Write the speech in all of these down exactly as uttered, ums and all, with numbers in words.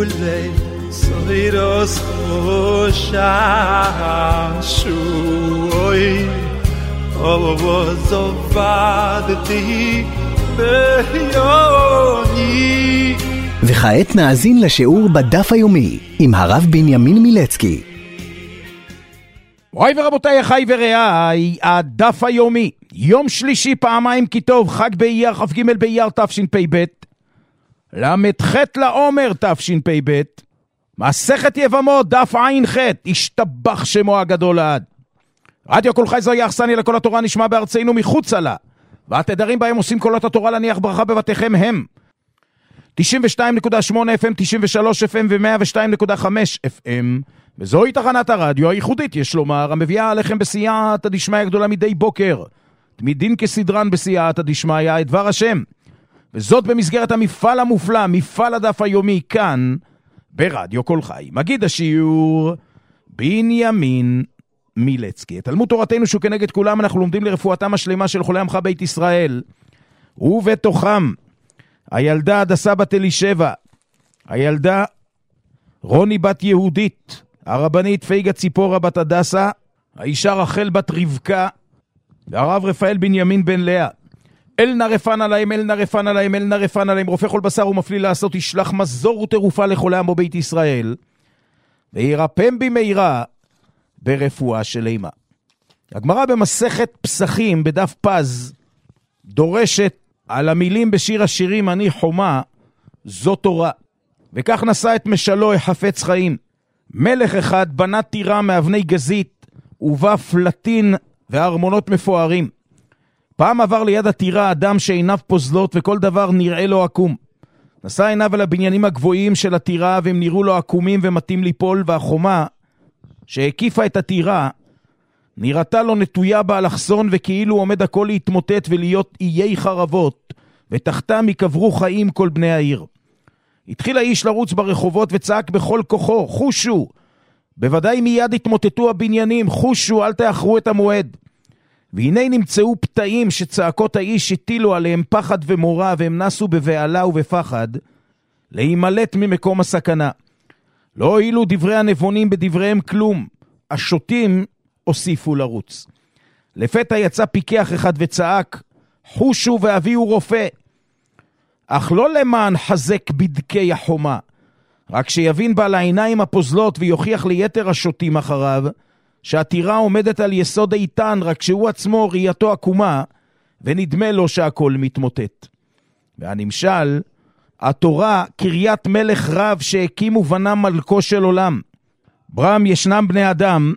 ule soiros shashui ovozovadti beyoni. וכעת נאזין לשיעור בדף היומי עם הרב בנימין מילצקי. רואי ורבותיי, אחי ורעי, הדף היומי, יום שלישי פעמיים כי טוב, חג באייר, כ"ג באייר תשפ"ב, למ"ח לעומר תשפ"ב, מסכת יבמות, דף ע"ח, השתבח שמו הגדול לעד. רדיו כל חי זוהי אכסניה לכל התורה, נשמע בארצנו מחוצה לה, והתדרים בהם עושים קולות התורה להניח ברכה בבתיכם הם תשעים ושתיים נקודה שמונה אף אם, תשעים ושלוש אף אם ו-מאה ושתיים נקודה חמש אף אם, וזוהי תחנת הרדיו הייחודית, יש לומר, המביאה עליכם בסייעתא דשמיא גדולה מדי בוקר, תמידין כסדרן בסייעתא דשמיא את דבר השם, וזאת במסגרת המפעל המופלא, מפעל הדף היומי כאן, ברדיו כל חי. מגיד השיעור, בנימין מילצקי. תלמוד תורתנו שהוא כנגד כולם, אנחנו לומדים לרפואתם השלמה של חולי עמך בית ישראל, ובתוכם, הילדה הדסה בת אלישבע, הילדה רוני בת יהודית, הרבנית פייגה ציפורה בת הדסה, האישה רחל בת רבקה, והרב רפאל בנימין בן לאה. אל נרפן עליהם, אל נרפן עליהם, אל נרפן עליהם, רופא כל בשר ומפליא לעשות, ישלח מזור ותרופה לחולי עמו בית ישראל, וירפם במהרה ברפואה שלמה. הגמרא במסכת פסחים בדף פז דורשת על המילים בשיר השירים אני חומה, זו תורה. וכך נשא את משלו החפץ חיים. מלך אחד בנה טירה מאבני גזית, ובה פלטין וארמונות מפוארים. פעם עבר ליד הטירה אדם שעיניו פוזלות וכל דבר נראה לו עקום. נשא עיניו על הבניינים הגבוהים של הטירה, והם נראו לו עקומים ומתים ליפול, והחומה שהקיפה את הטירה נראתה לו נטויה באלכסון, וכאילו עומד הכל להתמוטט ולהיות איי חרבות, ותחתם יקברו חיים כל בני העיר. התחיל האיש לרוץ ברחובות וצעק בכל כוחו, חושו, בוודאי מיד התמוטטו הבניינים, חושו, אל תאחרו את המועד. והנה נמצאו פתאים שצעקות האיש הטילו עליהם פחד ומורא, והם נסו בבעלה ובפחד להימלט ממקום הסכנה. לא הועילו דברי הנבונים בדבריהם כלום, השוטים הוסיפו לרוץ. לפתע יצא פיקח אחד וצעק, חושו ואביאו רופא, אך לא למען חזק בדקי החומה, רק שיבין בעל העיניים הפוזלות ויוכיח ליתר השוטים אחריו, שהטירה עומדת על יסוד איתן, רק שהוא עצמו ראייתו עקומה, ונדמה לו שהכל מתמוטט. והנמשל, התורה קריית מלך רב שהקים ובנה מלכו של עולם. ברם ישנם בני אדם,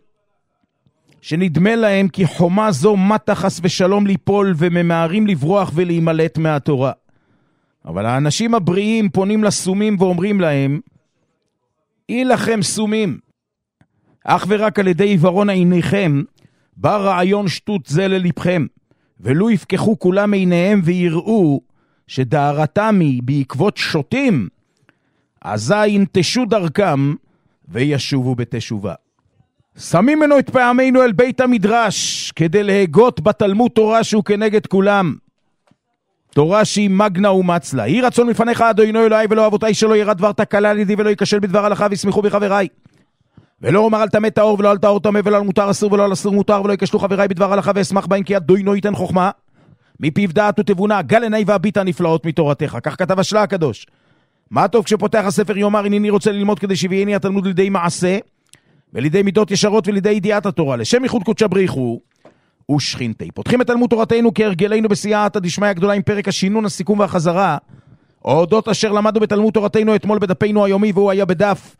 שנדמה להם כי חומה זו מתה חס ושלום ליפול, וממהרים לברוח ולהימלט מהתורה. אבל האנשים הבריאים פונים לסומים ואומרים להם, אי לכם סומים, אך ורק על ידי עיוורון עיניכם, בא רעיון שטות זה ללבכם, ולו יפקחו כולם עיניהם ויראו, שדהרתם היא בעקבות שוטים, אזי ינטשו דרכם, וישובו בתשובה. שמים לנו את פעמינו אל בית המדרש, כדי להגות בתלמוד תורה שהוא כנגד כולם. תורה שהיא מגנה ומצלה. יהי רצון מלפניך אדוני אלוהי ולא אבותיי, שלא ירא דבר תקלה לידי ולא ייכשל בדבר הלכה, וישמחו בחבריי. ולא אומר אל תמת האור ולא אל תאור תמה, ולא על מותר אסור ולא על אסור מותר, ולא ייכשלו חבריי בדבר הלכה, ואשמח בהם כי אדוני ייתן חוכמה. מפיו דעת ותבונה, גל עיני והביטה נפלאות מתורתך. כך כתב השלה הקדוש. מה טוב כשפותח הספר יאמר, הנני רוצה ללמוד כדי שביעני התלמוד לידי מעשה, ולידי מידות ישרות ולידי ידיעת התורה, לשם ייחוד קודשא בריחו ושכינתי. פותחים את תלמוד תורתנו כהרגלנו בסייעתא דשמיא הגדולה עם פרק השינון, הסיכום והחזרה, אודות אשר למדנו בתלמוד תורתנו אתמול בדפנו היומי, והוא היה בדף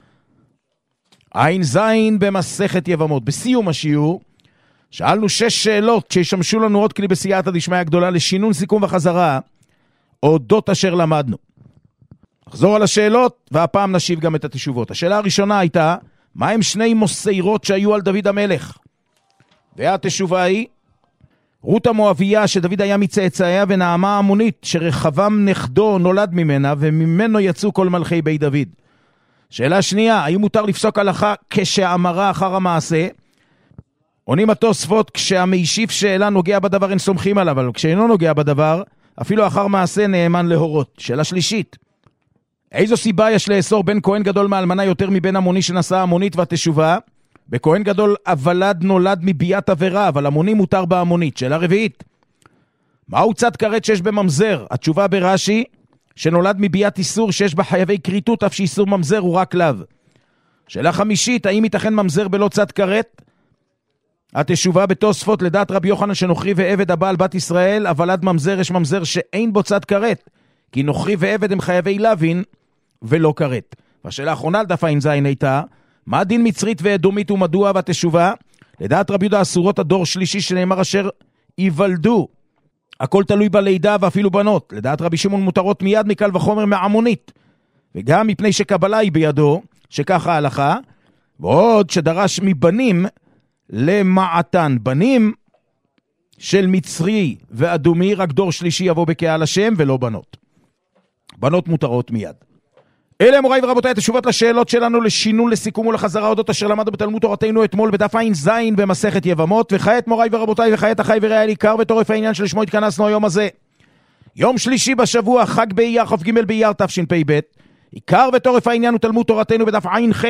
עין זין במסכת יבמות. בסיום השיעור שאלנו שש שאלות שישמשו לנו עוד כלי בסייעתא דשמיא הגדולה לשינון, סיכום וחזרה, אודות אשר למדנו. נחזור על השאלות והפעם נשיב גם את התשובות. השאלה הראשונה הייתה, מה הם שני מוסיירות שהיו על דוד המלך? והתשובה היא, רות המואביה שדוד היה מצאצאיה, ונעמה המונית שרחבם נכדו נולד ממנה, וממנו יצאו כל מלכי בית דוד. שאלה שנייה, האם מותר לפסוק הלכה כשאמרה אחר המעשה? עונים התוספות, כשהמשיב שאלה נוגע בדבר אין סומכים עליו, אבל כשאינו נוגע בדבר, אפילו אחר מעשה נאמן להורות. שאלה שלישית, איזו סיבה יש לאסור בין כהן גדול מאלמנה יותר מבין המוני שנשא המונית והתשובה? בכהן גדול הוולד נולד מביאת עבירה, אבל המוני מותר בהמונית. שאלה רביעית, מהו צד כרת שיש בממזר? התשובה ברש"י, שנולד מביאת איסור שיש בה חייבי כריתות, אף שאיסור ממזר הוא רק לאו. שאלה חמישית, האם ייתכן ממזר בלא צד כרת? התשובה בתוספות, לדעת רבי יוחנן שנוכרי ועבד הבעל בת ישראל, הוולד ממזר יש ממזר שאין בו צד כרת, כי נוכרי ועבד הם חייבי לוין ולא כרת. והשאלה האחרונה לדף ע"ז הייתה, מה דין מצרית ואדומית ומדוע? והתשובה, לדעת רבי יהודה אסורות הדור שלישי שנאמר אשר ייוולדו. הכל תלוי בלידה ואפילו בנות. לדעת רבי שמעון מותרות מיד מקל וחומר מהמונית. וגם מפני שקבלה היא בידו, שככה ההלכה, ועוד שדרש מבנים למעתן. בנים של מצרי ואדומי, רק דור שלישי יבוא בקהל השם ולא בנות. בנות מותרות מיד. אלה מוריי ורבותיי, התשובות לשאלות שלנו לשינון, לסיכום ולחזרה אודות אשר למדנו בתלמוד תורתנו אתמול בדף ע"ז במסכת יבמות. וכעת מוריי ורבותיי, וכעת אחי ורעי עיקר וטורף העניין שלשמו התכנסנו היום הזה. יום שלישי בשבוע, חג באייר, כ"ג באייר תשפ"ב. עיקר וטורף העניין הוא תלמוד תורתנו בדף ע"ח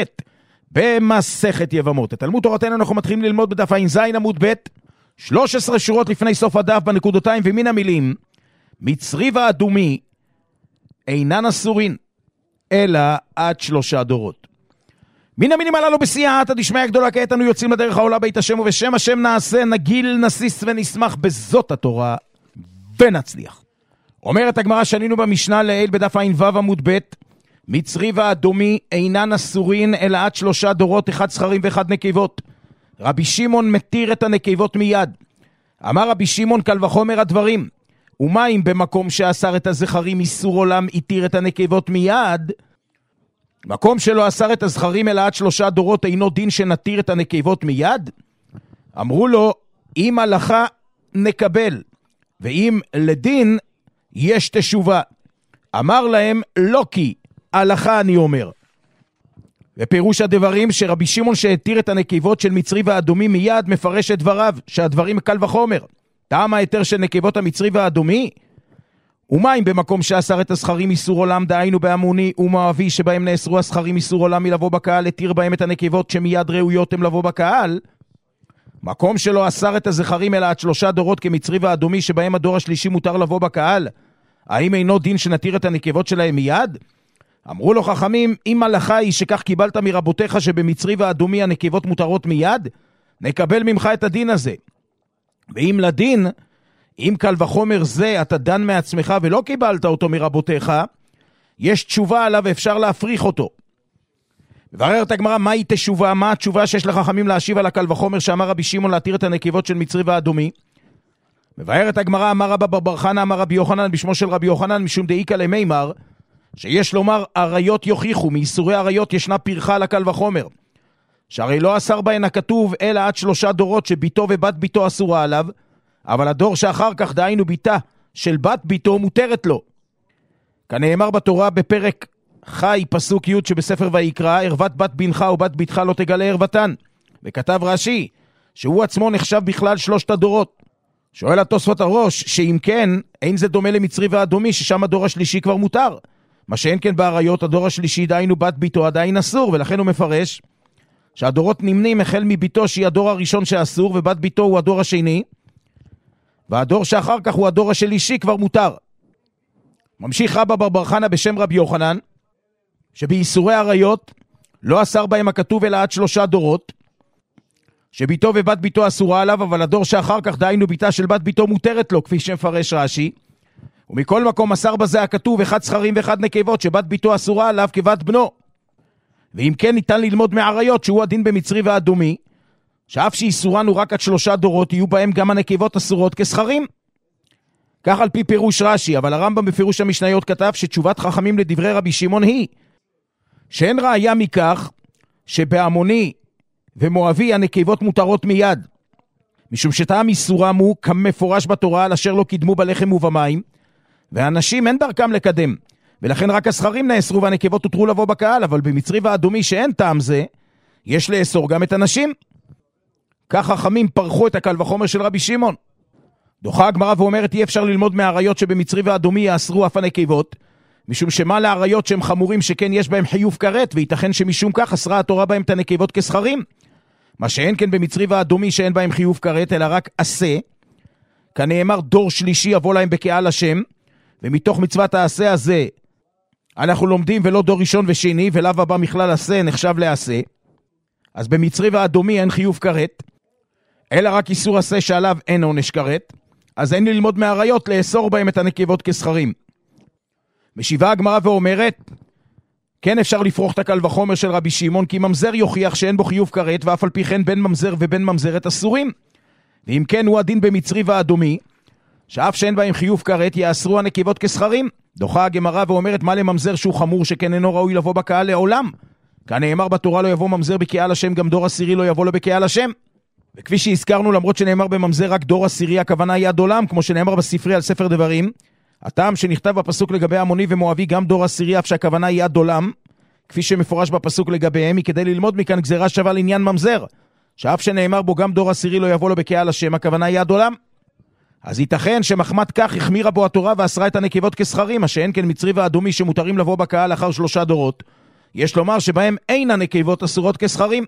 במסכת יבמות. את תלמוד תורתנו אנחנו מתחילים ללמוד בדף ע"ז עמוד ב', שלוש עשרה שורות לפני סוף הדף בנקודותיים, ומן המילים מצרי ואדומי אינן אסורין אלא עד שלושה דורות. מן המינים הללו בסייעתא דשמיא גדולה, כעת אנו יוצאים לדרך העולה בית השם, ובשם השם נעשה, נגיל, נסיס ונשמח בזאת התורה ונצליח. אומרת הגמרא, שנינו במשנה לעיל בדף ע"ו עמוד ב', מצרי ואדומי אינן אסורין אלא עד שלושה דורות, אחד זכרים ואחד נקבות. רבי שמעון מתיר את הנקבות מיד. אמר רבי שמעון, קל וחומר הדברים. ומה אם במקום שאסר את הזכרים איסור עולם התיר את הנקבות מיד? מקום שלא אסר את הזכרים אלא עד שלושה דורות אינו דין שנתיר את הנקבות מיד? אמרו לו, אם הלכה נקבל, ואם לדין יש תשובה. אמר להם, לא כי הלכה אני אומר. ופירוש הדברים שרבי שמעון שהתיר את הנקבות של מצרי ואדומי מיד מפרש את דבריו, שהדברים קל וחומר. טעם היתר של נקבות המצרי והאדומי? ומה אם במקום שאסר את הזכרים איסור עולם, דהיינו בהמוני ומואבי שבהם נאסרו הזכרים איסור עולם מלבוא בקהל, התיר בהם את הנקבות שמיד ראויות הם לבוא בקהל? מקום שלא אסר את הזכרים אלא עד שלושה דורות כמצרי ואדומי שבהם הדור השלישי מותר לבוא בקהל, האם אינו דין שנתיר את הנקבות שלהם מיד? אמרו לו חכמים, אם הלכה היא שכך קיבלת מרבותיך שבמצרי ואדומי הנקבות מותרות מיד, נקבל ממך את הדין הזה. ואם לדין, אם קל וחומר זה אתה דן מעצמך ולא קיבלת אותו מרבותיך, יש תשובה עליו ואפשר להפריך אותו. מבררת הגמרא, מהי תשובה? מה התשובה שיש לחכמים להשיב על הקל וחומר שאמר רבי שמעון להתיר את הנקבות של מצרי ואדומי? מבררת הגמרא, אמר רבא בר בר חנא אמר רבי יוחנן בשמו של רבי יוחנן משום דאיקא למימר, שיש לומר עריות יוכיחו, מאיסורי עריות ישנה פרחה על הקל וחומר, שהרי לא אסר בהן הכתוב אלא עד שלושה דורות שביתו ובת ביתו אסורה עליו, אבל הדור שאחר כך, דהיינו ביתה של בת ביתו, מותרת לו. כנאמר בתורה בפרק חי פסוק י' שבספר ויקרא, ערוות בת בנך ובת ביתך לא תגלה ערוותן. וכתב רש"י שהוא עצמו נחשב בכלל שלושת הדורות. שואל התוספות הראש, שאם כן אין זה דומה למצרי ואדומי ששם הדור השלישי כבר מותר, מה שאין כן בעריות הדור השלישי דהיינו בת ביתו עדיין אסור, ולכן הוא מפרש שהדורות נמנים החל מביתו שהיא הדור הראשון שאסור, ובת ביתו הוא הדור השני, והדור שאחר כך הוא הדור השלישי כבר מותר. ממשיך רבא בר בר חנא בשם רבי יוחנן, שבאיסורי עריות לא אסר בהם הכתוב אלא עד שלושה דורות, שביתו ובת ביתו אסורה עליו, אבל הדור שאחר כך דהיינו ביתה של בת ביתו מותרת לו, כפי שמפרש רש"י. ומכל מקום אסר בזה הכתוב אחד זכרים ואחד נקבות שבת ביתו אסורה עליו כבת בנו. ואם כן ניתן ללמוד מעריות שהוא הדין במצרי ואדומי, שאף שאיסורנו רק עד שלושה דורות יהיו בהם גם הנקבות אסורות כזכרים. כך על פי פירוש רש"י, אבל הרמב"ם בפירוש המשניות כתב שתשובת חכמים לדברי רבי שמעון היא שאין ראיה מכך שבהמוני ומואבי הנקבות מותרות מיד, משום שטעם איסורם הוא כמפורש בתורה על אשר לא קידמו בלחם ובמים, והאנשים אין דרכם לקדם, ולכן רק הזכרים נאסרו והנקבות הותרו לבוא בקהל, אבל במצרי ואדומי שאין טעם זה, יש לאסור גם את הנשים. כך חכמים פרחו את הקל וחומר של רבי שמעון. דוחה הגמרא ואומרת, אי אפשר ללמוד מהעריות שבמצרי ואדומי יאסרו אף הנקבות, משום שמה לעריות שהם חמורים שכן יש בהם חיוב כרת, וייתכן שמשום כך אסרה התורה בהם את הנקבות כסחרים. מה שאין כן במצרי והאדומי שאין בהם חיוב כרת, אלא רק עשה, כנאמר דור שלישי יבוא להם בקהל השם, ומתוך מצוות העשה הזה אנחנו לומדים ולא דור ראשון ושני, ולאו הבא מכלל עשה נחשב לעשה. אז במצרי והאדומי אין חיוב כרת, אלא רק איסור עשה שעליו אין עונש כרת, אז אין ללמוד מהעריות לאסור בהם את הנקבות כסחרים. משיבה הגמרא ואומרת, כן אפשר לפרוח את הקל וחומר של רבי שמעון, כי ממזר יוכיח שאין בו חיוב כרת, ואף על פי כן בין ממזר ובין ממזרת אסורים. ואם כן הוא הדין במצרי והאדומי, שאף שאין בהם חיוב כרת, יאסרו הנקבות כסחרים. דוחה הגמרא ואומרת, מה לממזר שהוא חמור שכן אינו ראוי לבוא בקהל לעולם? כנאמר בתורה לא יבוא ממזר בקהל השם, גם דור עשירי לא יבוא לו בקהל השם. וכפי שהזכרנו, למרות שנאמר בממזר רק דור עשירי, הכוונה היא עד עולם, כמו שנאמר בספרי על ספר דברים. הטעם שנכתב בפסוק לגבי המוני ומואבי גם דור עשירי, אף שהכוונה היא עד עולם, כפי שמפורש בפסוק לגביהם, היא כדי ללמוד מכאן גזירה שווה לעניין ממזר, שאף שנאמר בו גם דור עשירי לא יבוא לו בקהל השם, הכוונה היא עד עולם. אז ייתכן שמחמת כך החמירה בו התורה ואסרה את הנקבות כסחרים, מה שאין כן מצרי והאדומי שמותרים לבוא בקהל לאחר שלושה דורות, יש לומר שבהם אין הנקבות אסורות כסחרים.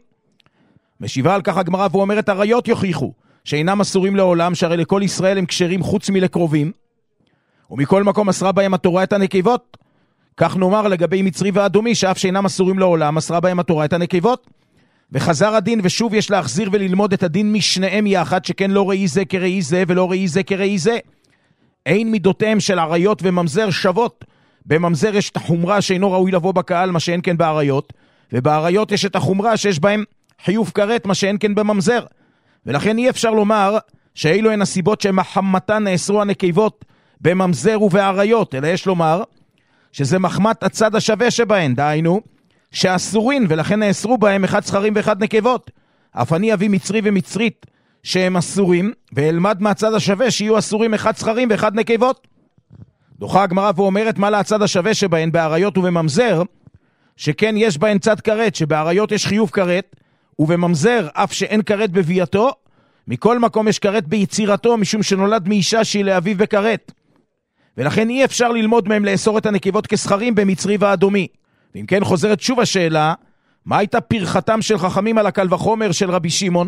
משיבה על כך הגמרא ואומרת, עריות יוכיחו שאינם אסורים לעולם, שהרי לכל ישראל הם כשרים חוץ מלקרובים, ומכל מקום אסרה בהם התורה את הנקבות. כך נאמר לגבי מצרי והאדומי, שאף שאינם אסורים לעולם, אסרה בהם התורה את הנקבות. וחזר הדין, ושוב יש להחזיר וללמוד את הדין משניהם יחד, שכן לא ראי זה כראי זה ולא ראי זה כראי זה. אין מידותיהם של עריות וממזר שוות. בממזר יש את החומרה שאינו ראוי לבוא בקהל, מה שאין כן בעריות, ובעריות יש את החומרה שיש בהם חיוב כרת, מה שאין כן בממזר. ולכן אי אפשר לומר שאילו הן הסיבות שמחמתן נאסרו הנקבות בממזר ובעריות, אלא יש לומר שזה מחמת הצד השווה שבהן, דהיינו שאסורין, ולכן נאסרו בהם אחד זכרים ואחד נקבות. אף אני אביא מצרי ומצרית שהם אסורים, ואלמד מהצד השווה שיהיו אסורים אחד זכרים ואחד נקבות. דוחה הגמרא ואומרת, מה להצד השווה שבהן בעריות ובממזר, שכן יש בהן צד כרת, שבעריות יש חיוב כרת, ובממזר אף שאין כרת בביאתו, מכל מקום יש כרת ביצירתו, משום שנולד מאישה שהיא לאביו בכרת. ולכן אי אפשר ללמוד מהם לאסור את הנקבות כסחרים במצרי והאדומי. ואם כן חוזרת שוב השאלה, מה הייתה פרחתם של חכמים על הקל וחומר של רבי שמעון,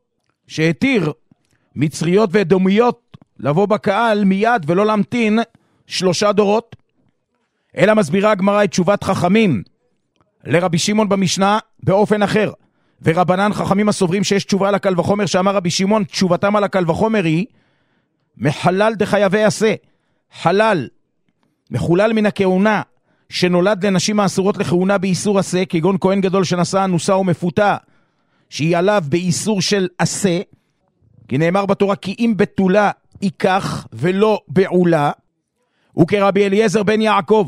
שהתיר מצריות ואדומיות לבוא בקהל מיד ולא להמתין שלושה דורות? אלא מסבירה הגמרא את תשובת חכמים לרבי שמעון במשנה באופן אחר. ורבנן חכמים הסוברים שיש תשובה על הקל וחומר שאמר רבי שמעון, תשובתם על הקל וחומר היא מחלל דחייבי עשה. חלל, מחולל מן הכהונה, שנולד לנשים האסורות לכהונה באיסור עשה, כגון כהן גדול שנשא אנוסה ומפותה, שהיא עליו באיסור של עשה, כי נאמר בתורה, כי אם בתולה ייקח ולא בעולה, וכרבי אליעזר בן יעקב.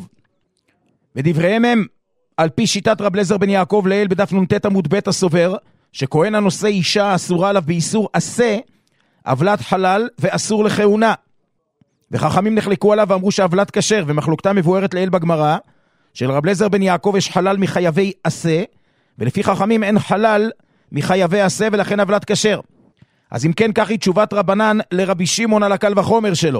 ודבריהם הם, על פי שיטת רב אליעזר בן יעקב לעיל בדף נ"ט עמוד ב' הסובר, שכהן הנושא אישה אסורה עליו באיסור עשה, עוולת חלל ואסור לכהונה. וחכמים נחלקו עליו ואמרו שעוולת כשר, ומחלוקתה מבוארת לעיל בגמרא, של רב אליעזר בן יעקב יש חלל מחייבי עשה, ולפי חכמים אין חלל מחייבי עשה, ולכן עוולת כשר. אז אם כן, כך היא תשובת רבנן לרבי שמעון על הקל וחומר שלו.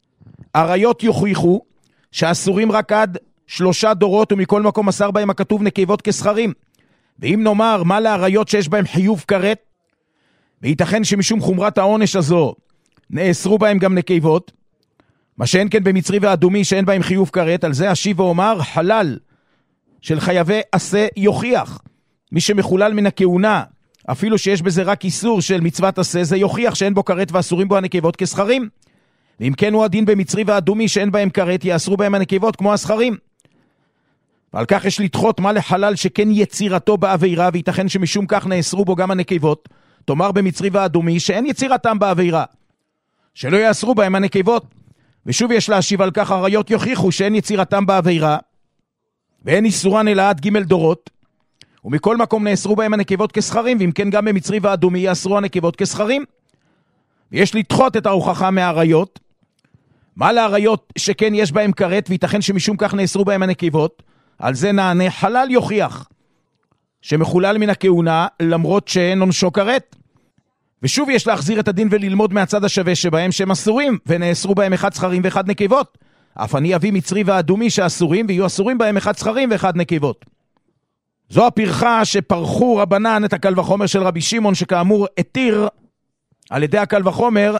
עריות יוכיחו שאסורים רק עד שלושה דורות, ומכל מקום אסר בהם הכתוב נקבות כסחרים. ואם נאמר מה לעריות שיש בהם חיוב כרת, וייתכן שמשום חומרת העונש הזו נאסרו בהם גם נקבות, מה שאין כן במצרי והאדומי שאין בהם חיוב כרת, על זה אשיב ואומר, חלל של חייבי עשה יוכיח. מי שמחולל מן הכהונה, אפילו שיש בזה רק איסור של מצוות עשה, זה יוכיח שאין בו כרת ואסורים בו הנקבות כסחרים. ואם כן הוא הדין במצרי והאדומי שאין בהם כרת, יאסרו בהם הנקבות כמו הסחרים. ועל כך יש לדחות מה לחלל שכן יצירתו בעבירה, וייתכן שמשום כך נאסרו בו גם הנקבות. תאמר במצרי והאדומי שאין יצירתם בעבירה, שלא יאסרו בהם הנקבות. ושוב יש להשיב על כך, עריות יוכיחו שאין יצירתם בעבירה, ואין איסורן אלא עד ג' דורות, ומכל מקום נאסרו בהם הנקבות כסחרים, ואם כן גם במצרי והאדומי יאסרו הנקבות כסחרים. ויש לדחות את ההוכחה מהעריות. מה לעריות שכן יש בהם כרת, וייתכן שמשום כך נאסרו בהם הנקבות? על זה נענה, חלל יוכיח שמחולל מן הכהונה למרות שאין עונשו כרת. ושוב יש להחזיר את הדין וללמוד מהצד השווה שבהם שהם אסורים, ונאסרו בהם אחד זכרים ואחד נקבות. אף אני אביא מצרי ואדומי שאסורים, ויהיו אסורים בהם אחד זכרים ואחד נקבות. זו הפרחה שפרחו רבנן את הקל וחומר של רבי שמעון, שכאמור התיר על ידי הקל וחומר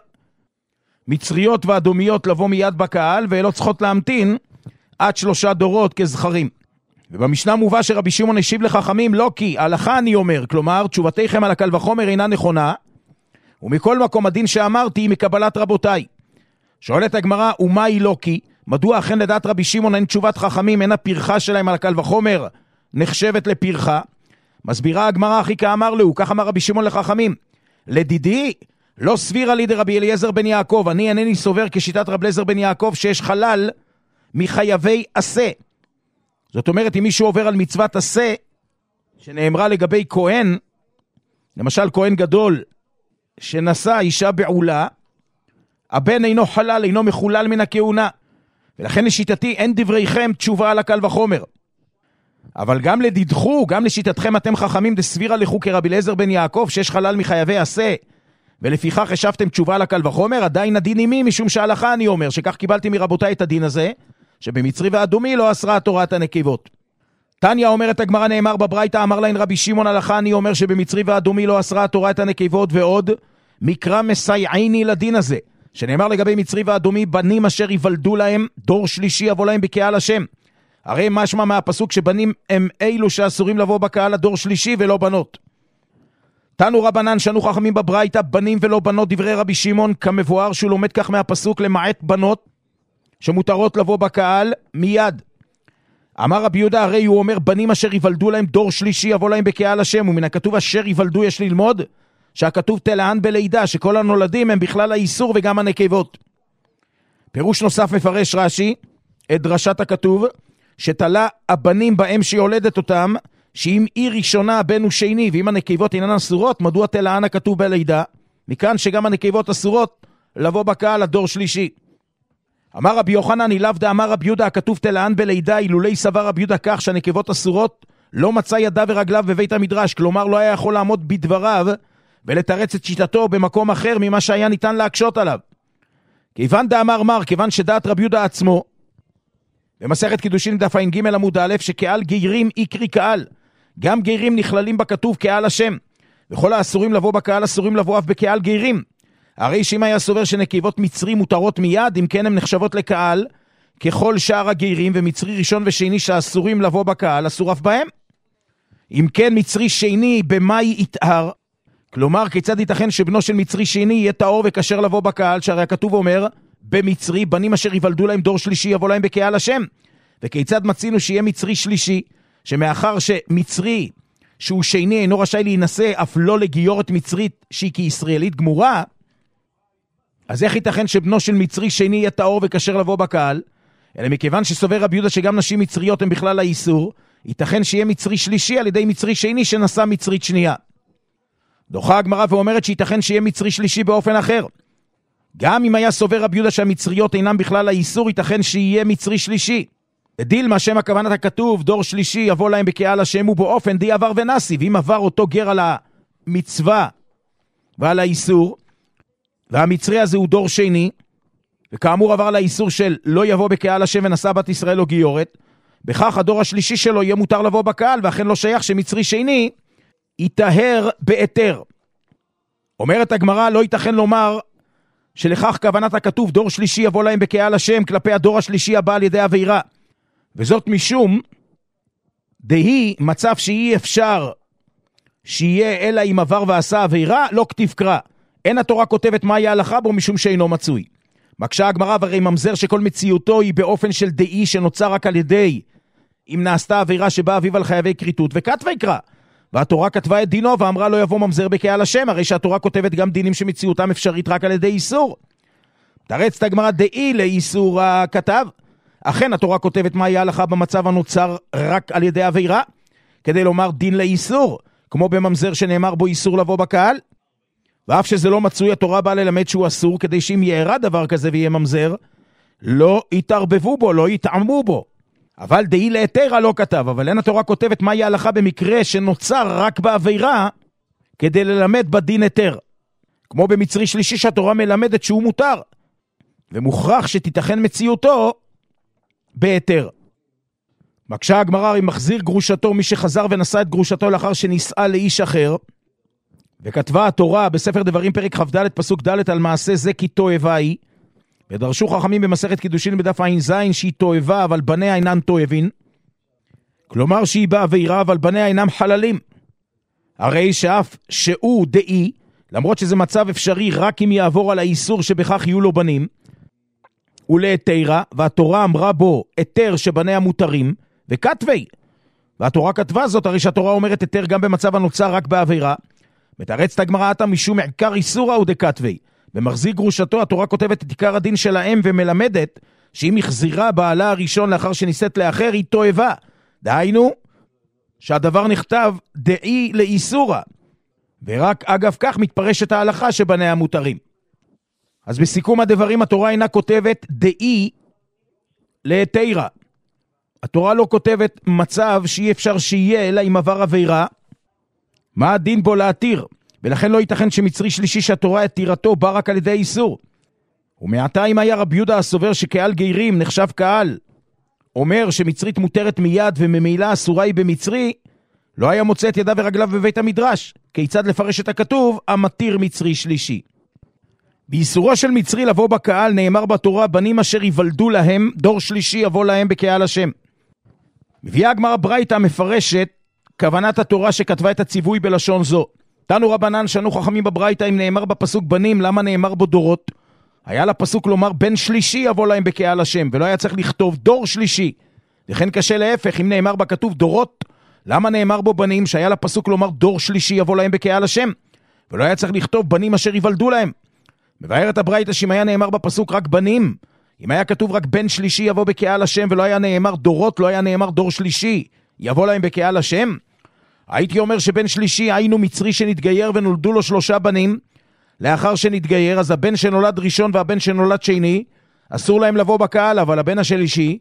מצריות ואדומיות לבוא מיד בקהל, ולא צריכות להמתין עד שלושה דורות כזכרים. ובמשנה מובא שרבי שמעון השיב לחכמים, לא כי, ההלכה אני אומר, כלומר, תשובתיכם על הקל וחומר אינה נכונה, ומכל מקום הדין שאמרתי היא מקבלת רבותיי. שואלת הגמרא, ומה היא לא כי? מדוע אכן לדעת רבי שמעון אין תשובת חכמים, אין הפרחה שלהם על הקל וחומר נחשבת לפרחה? מסבירה הגמרא, אחי כאמר לו, כך אמר רבי שמעון לחכמים, לדידי, לא סביר על ידי רבי אליעזר בן יעקב, אני אינני סובר כשיטת רבי אליעזר בן יעקב שיש חלל מחייבי עשה. זאת אומרת, אם מישהו עובר על מצוות עשה, שנאמרה לגבי כהן, למשל כהן גדול, שנשא אישה בעולה, הבן אינו חלל, אינו מחולל מן הכהונה. ולכן לשיטתי אין דבריכם תשובה על הקל וחומר. אבל גם לדידחו, גם לשיטתכם אתם חכמים דסבירה לכו כרבי אליעזר בן יעקב, שיש חלל מחייבי עשה, ולפיכך השבתם תשובה על הקל וחומר, עדיין הדין עמי, משום שההלכה אני אומר, שכך קיבלתי מרבותיי את הדין הזה, שבמצרי ואדומי לא אסרה תורת הנקבות. תניא אומרת הגמרא, נאמר בברייתא, אמר להן רבי שמעון, הלכה אני אומר שבמצרי ואדומי לא אסרה תורת הנקבות, ועוד מקרא מסייעני לדין הזה, שנאמר לגבי מצרי ואדומי, בנים אשר יוולדו להם, דור שלישי יבוא להם בקהל השם. הרי משמע מהפסוק שבנים הם אילו שאסורים לבוא בקהל הדור שלישי ולא בנות. תנו רבנן שנו חכמים בברייתא, בנים ולא בנות, דברי רבי שמעון, כמבואר שהוא לומד כך מהפסוק, למעט בנות שמותרות לבוא בקהל מיד. אמר רבי יהודה, הרי הוא אומר, בנים אשר יוולדו להם, דור שלישי יבוא להם בקהל השם, ומן הכתוב אשר יוולדו יש ללמוד, שהכתוב תלהן בלידה, שכל הנולדים הם בכלל האיסור וגם הנקבות. פירוש נוסף מפרש רש"י את דרשת הכתוב, שתלה הבנים בהם שיולדת אותם, שאם היא ראשונה הבן הוא שני, ואם הנקבות אינן אסורות, מדוע תלהן הכתוב בלידה? מכאן שגם הנקבות אסורות לבוא בקהל הדור שלישי. אמר רבי יוחנן, אליו דאמר רבי יהודה, הכתוב תלהן בלידה, אילולי סבר רבי יהודה כך שהנקבות אסורות, לא מצא ידיו ורגליו בבית המדרש, כלומר לא היה יכול לעמוד בדבריו, ולתרץ את שיטתו במקום אחר ממה שהיה ניתן להקשות עליו. כיוון דאמר מר, כיוון שדעת רבי יהודה עצמו, במסכת קידושין דף ע"ג עמוד א', שקהל גיירים יקרי קהל, גם גיירים נכללים בכתוב קהל השם, וכל האסורים לבוא בקהל אסורים לבוא אף בקהל גיירים. הרי שאם היה סובר שנקבות מצרי מותרות מיד, אם כן הן נחשבות לקהל, ככל שאר הגיירים, ומצרי ראשון ושני שאסורים לבוא בקהל, אסור אף בהם. אם כן מצרי שני במאי יתאר, כלומר כיצד ייתכן שבנו של מצרי שני יהיה טהור וכשר לבוא בקהל, שהרי הכתוב אומר, במצרי בנים אשר יוולדו להם דור שלישי יבוא להם בקהל השם. וכיצד מצינו שיהיה מצרי שלישי, שמאחר שמצרי שהוא שני אינו רשאי להינשא אף לא לגיורת מצרית שהיא כישראלית גמורה, אז איך ייתכן שבנו של מצרי שני יהיה טהור וכשר לבוא בקהל? אלא מכיוון שסובר רבי יהודה שגם נשים מצריות הן בכלל האיסור, ייתכן שיהיה מצרי שלישי על ידי מצרי שני שנשא מצרית שנייה. דוחה הגמרא ואומרת שייתכן שיהיה מצרי שלישי באופן אחר. גם אם היה סובר רבי יהודה שהמצריות אינם בכלל האיסור, ייתכן שיהיה מצרי שלישי. דילמה שם הכוונת הכתוב, דור שלישי יבוא להם בקהל השם ובאופן די עבר ונשי, ואם עבר אותו גר על המצווה ועל האיסור, והמצרי הזה הוא דור שני, וכאמור עבר לאיסור של לא יבוא בקהל השם ונשא בת ישראל או גיורת, בכך הדור השלישי שלו יהיה מותר לבוא בקהל, ואכן לא שייך שמצרי שני יתאר בהיתר. אומרת הגמרא, לא ייתכן לומר שלכך כוונת הכתוב, דור שלישי יבוא להם בקהל השם, כלפי הדור השלישי הבא על ידי עבירה. וזאת משום דהי מצב שאי אפשר שיהיה אלא אם עבר ועשה עבירה, לא כתיב קרא. אין התורה כותבת מהי ההלכה בו משום שאינו מצוי. מקשה הגמרא, והרי ממזר שכל מציאותו היא באופן של דאי שנוצר רק על ידי אם נעשתה עבירה שבה אביו על חייבי כריתות, וכתבי קרא. והתורה כתבה את דינו ואמרה לא יבוא ממזר בקהל השם, הרי שהתורה כותבת גם דינים שמציאותם אפשרית רק על ידי איסור. תרצת הגמרא דאי לאיסור הכתב. אכן התורה כותבת מהי ההלכה במצב הנוצר רק על ידי עבירה, כדי לומר דין לאיסור, כמו בממזר שנאמר בו איסור לבוא בקהל. ואף שזה לא מצוי, התורה באה ללמד שהוא אסור, כדי שאם יערה דבר כזה ויהיה ממזר, לא יתערבבו בו, לא יתעמו בו. אבל דאי להתרה לא כתב, אבל אין התורה כותבת מהי ההלכה במקרה שנוצר רק בעבירה, כדי ללמד בדין היתר. כמו במצרי שלישי שהתורה מלמדת שהוא מותר, ומוכרח שתיתכן מציאותו בהיתר. מקשה הגמרא, אם מחזיר גרושתו מי שחזר ונשא את גרושתו לאחר שנישאה לאיש אחר, וכתבה התורה בספר דברים פרק כ"ד פסוק ד' על מעשה זה כי תועבה היא, ודרשו חכמים במסכת קידושין בדף ע"ז שהיא תועבה אבל בניה אינם תועבין, כלומר שהיא בעבירה אבל בניה אינם חללים. הרי שאף שהוא דאי, למרות שזה מצב אפשרי רק אם יעבור על האיסור שבכך יהיו לו בנים, ולהיתרה, והתורה אמרה בו היתר שבניה מותרים, וכתבי, והתורה כתבה זאת, הרי שהתורה אומרת היתר גם במצב הנוצר רק בעבירה. מתרצת הגמרא עתה משום עיקר איסורה הוא דכתבי, במחזיר גרושתו התורה כותבת את עיקר הדין של האם ומלמדת שאם החזירה בעלה הראשון לאחר שנישאת לאחר היא תועבה, דהיינו שהדבר נכתב דאי לאיסורה, ורק אגב כך מתפרשת ההלכה שבניה מותרים. אז בסיכום הדברים התורה אינה כותבת דאי להתירה. התורה לא כותבת מצב שאי אפשר שיהיה אלא אם עבר עבירה, מה הדין בו להתיר? ולכן לא ייתכן שמצרי שלישי שהתורה התירתו בא רק על ידי איסור. ומעתה אם היה רבי יהודה הסובר שקהל גיירים נחשב קהל, אומר שמצרית מותרת מיד וממילא אסורה היא במצרי, לא היה מוצא את ידיו ורגליו בבית המדרש. כיצד לפרש את הכתוב המתיר מצרי שלישי? באיסורו של מצרי לבוא בקהל נאמר בתורה בנים אשר יוולדו להם דור שלישי יבוא להם בקהל השם. מביאה הגמרא ברייתא מפרשת כוונת התורה שכתבה את הציווי בלשון זו. תנו רבנן שנו חכמים בברייתא אם נאמר בפסוק בנים למה נאמר בו דורות? היה לפסוק לומר בן שלישי יבוא להם בקהל השם ולא היה צריך לכתוב דור שלישי. לכן קשה להפך, אם נאמר בכתוב דורות למה נאמר בו בנים שהיה לפסוק לומר דור שלישי יבוא להם בקהל השם ולא היה צריך לכתוב בנים אשר יוולדו להם. מבארת הברייתא שאם היה נאמר בפסוק רק בנים, אם היה כתוב רק בן שלישי יבוא בקהל השם ולא היה נאמר דורות, לא היה נאמר דור שלישי יבוא להם בקהל השם, הייתי אומר שבן שלישי היינו מצרי שנתגייר ונולדו לו שלושה בנים, לאחר שנתגייר אז הבן שנולד ראשון והבן שנולד שני אסור להם לבוא בקהל, אבל הבן השלישי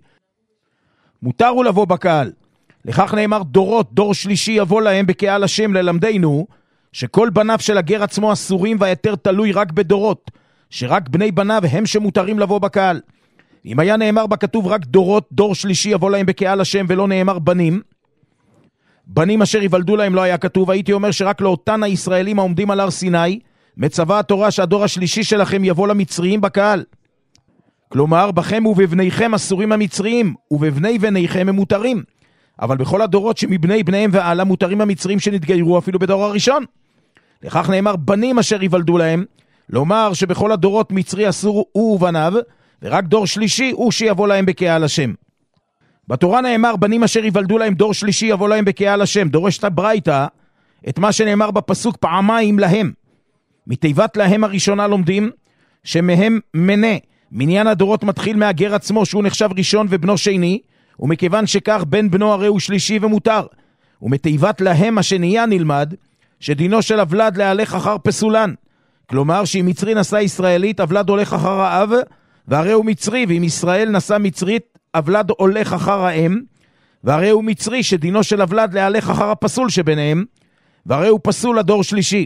מותר הוא לבוא בקהל. לכך נאמר דורות, דור שלישי יבוא להם בקהל השם, ללמדנו שכל בניו של הגר עצמו אסורים והיתר תלוי רק בדורות, שרק בני בניו הם שמותרים לבוא בקהל. אם היה נאמר בכתוב רק דורות, דור שלישי יבוא להם בקהל השם ולא נאמר בנים, בנים אשר יוולדו להם לא היה כתוב, הייתי אומר שרק לאותן הישראלים העומדים על הר סיני מצווה התורה שהדור השלישי שלכם יבוא למצריים בקהל. כלומר בכם ובבניכם אסורים המצריים ובבני בניכם הם מותרים, אבל בכל הדורות שמבני בניהם ועלה מותרים המצרים שנתגיירו אפילו בדור הראשון. לכך נאמר בנים אשר יוולדו להם, לומר שבכל הדורות מצרי אסור הוא ובניו, ורק דור שלישי הוא שיבוא להם בקהל השם. בתורה נאמר בנים אשר יוולדו להם דור שלישי יבוא להם בקהל השם. דורשת הברייתא את מה שנאמר בפסוק פעמיים להם. מתיבת להם הראשונה לומדים שמהם מנה, מניין הדורות מתחיל מהגר עצמו שהוא נחשב ראשון ובנו שני, ומכיוון שכך בן בנו הרי הוא שלישי ומותר. ומתיבת להם השנייה נלמד שדינו של אבלד להלך אחר פסולן, כלומר שאם מצרי נשא ישראלית אבלד הולך אחר האב והרי הוא מצרי, ואם ישראל נשא מצרית אבלד הולך אחר האם והרי הוא מצרי, שדינו של אבלד להלך אחר הפסול שביניהם והרי הוא פסול לדור שלישי.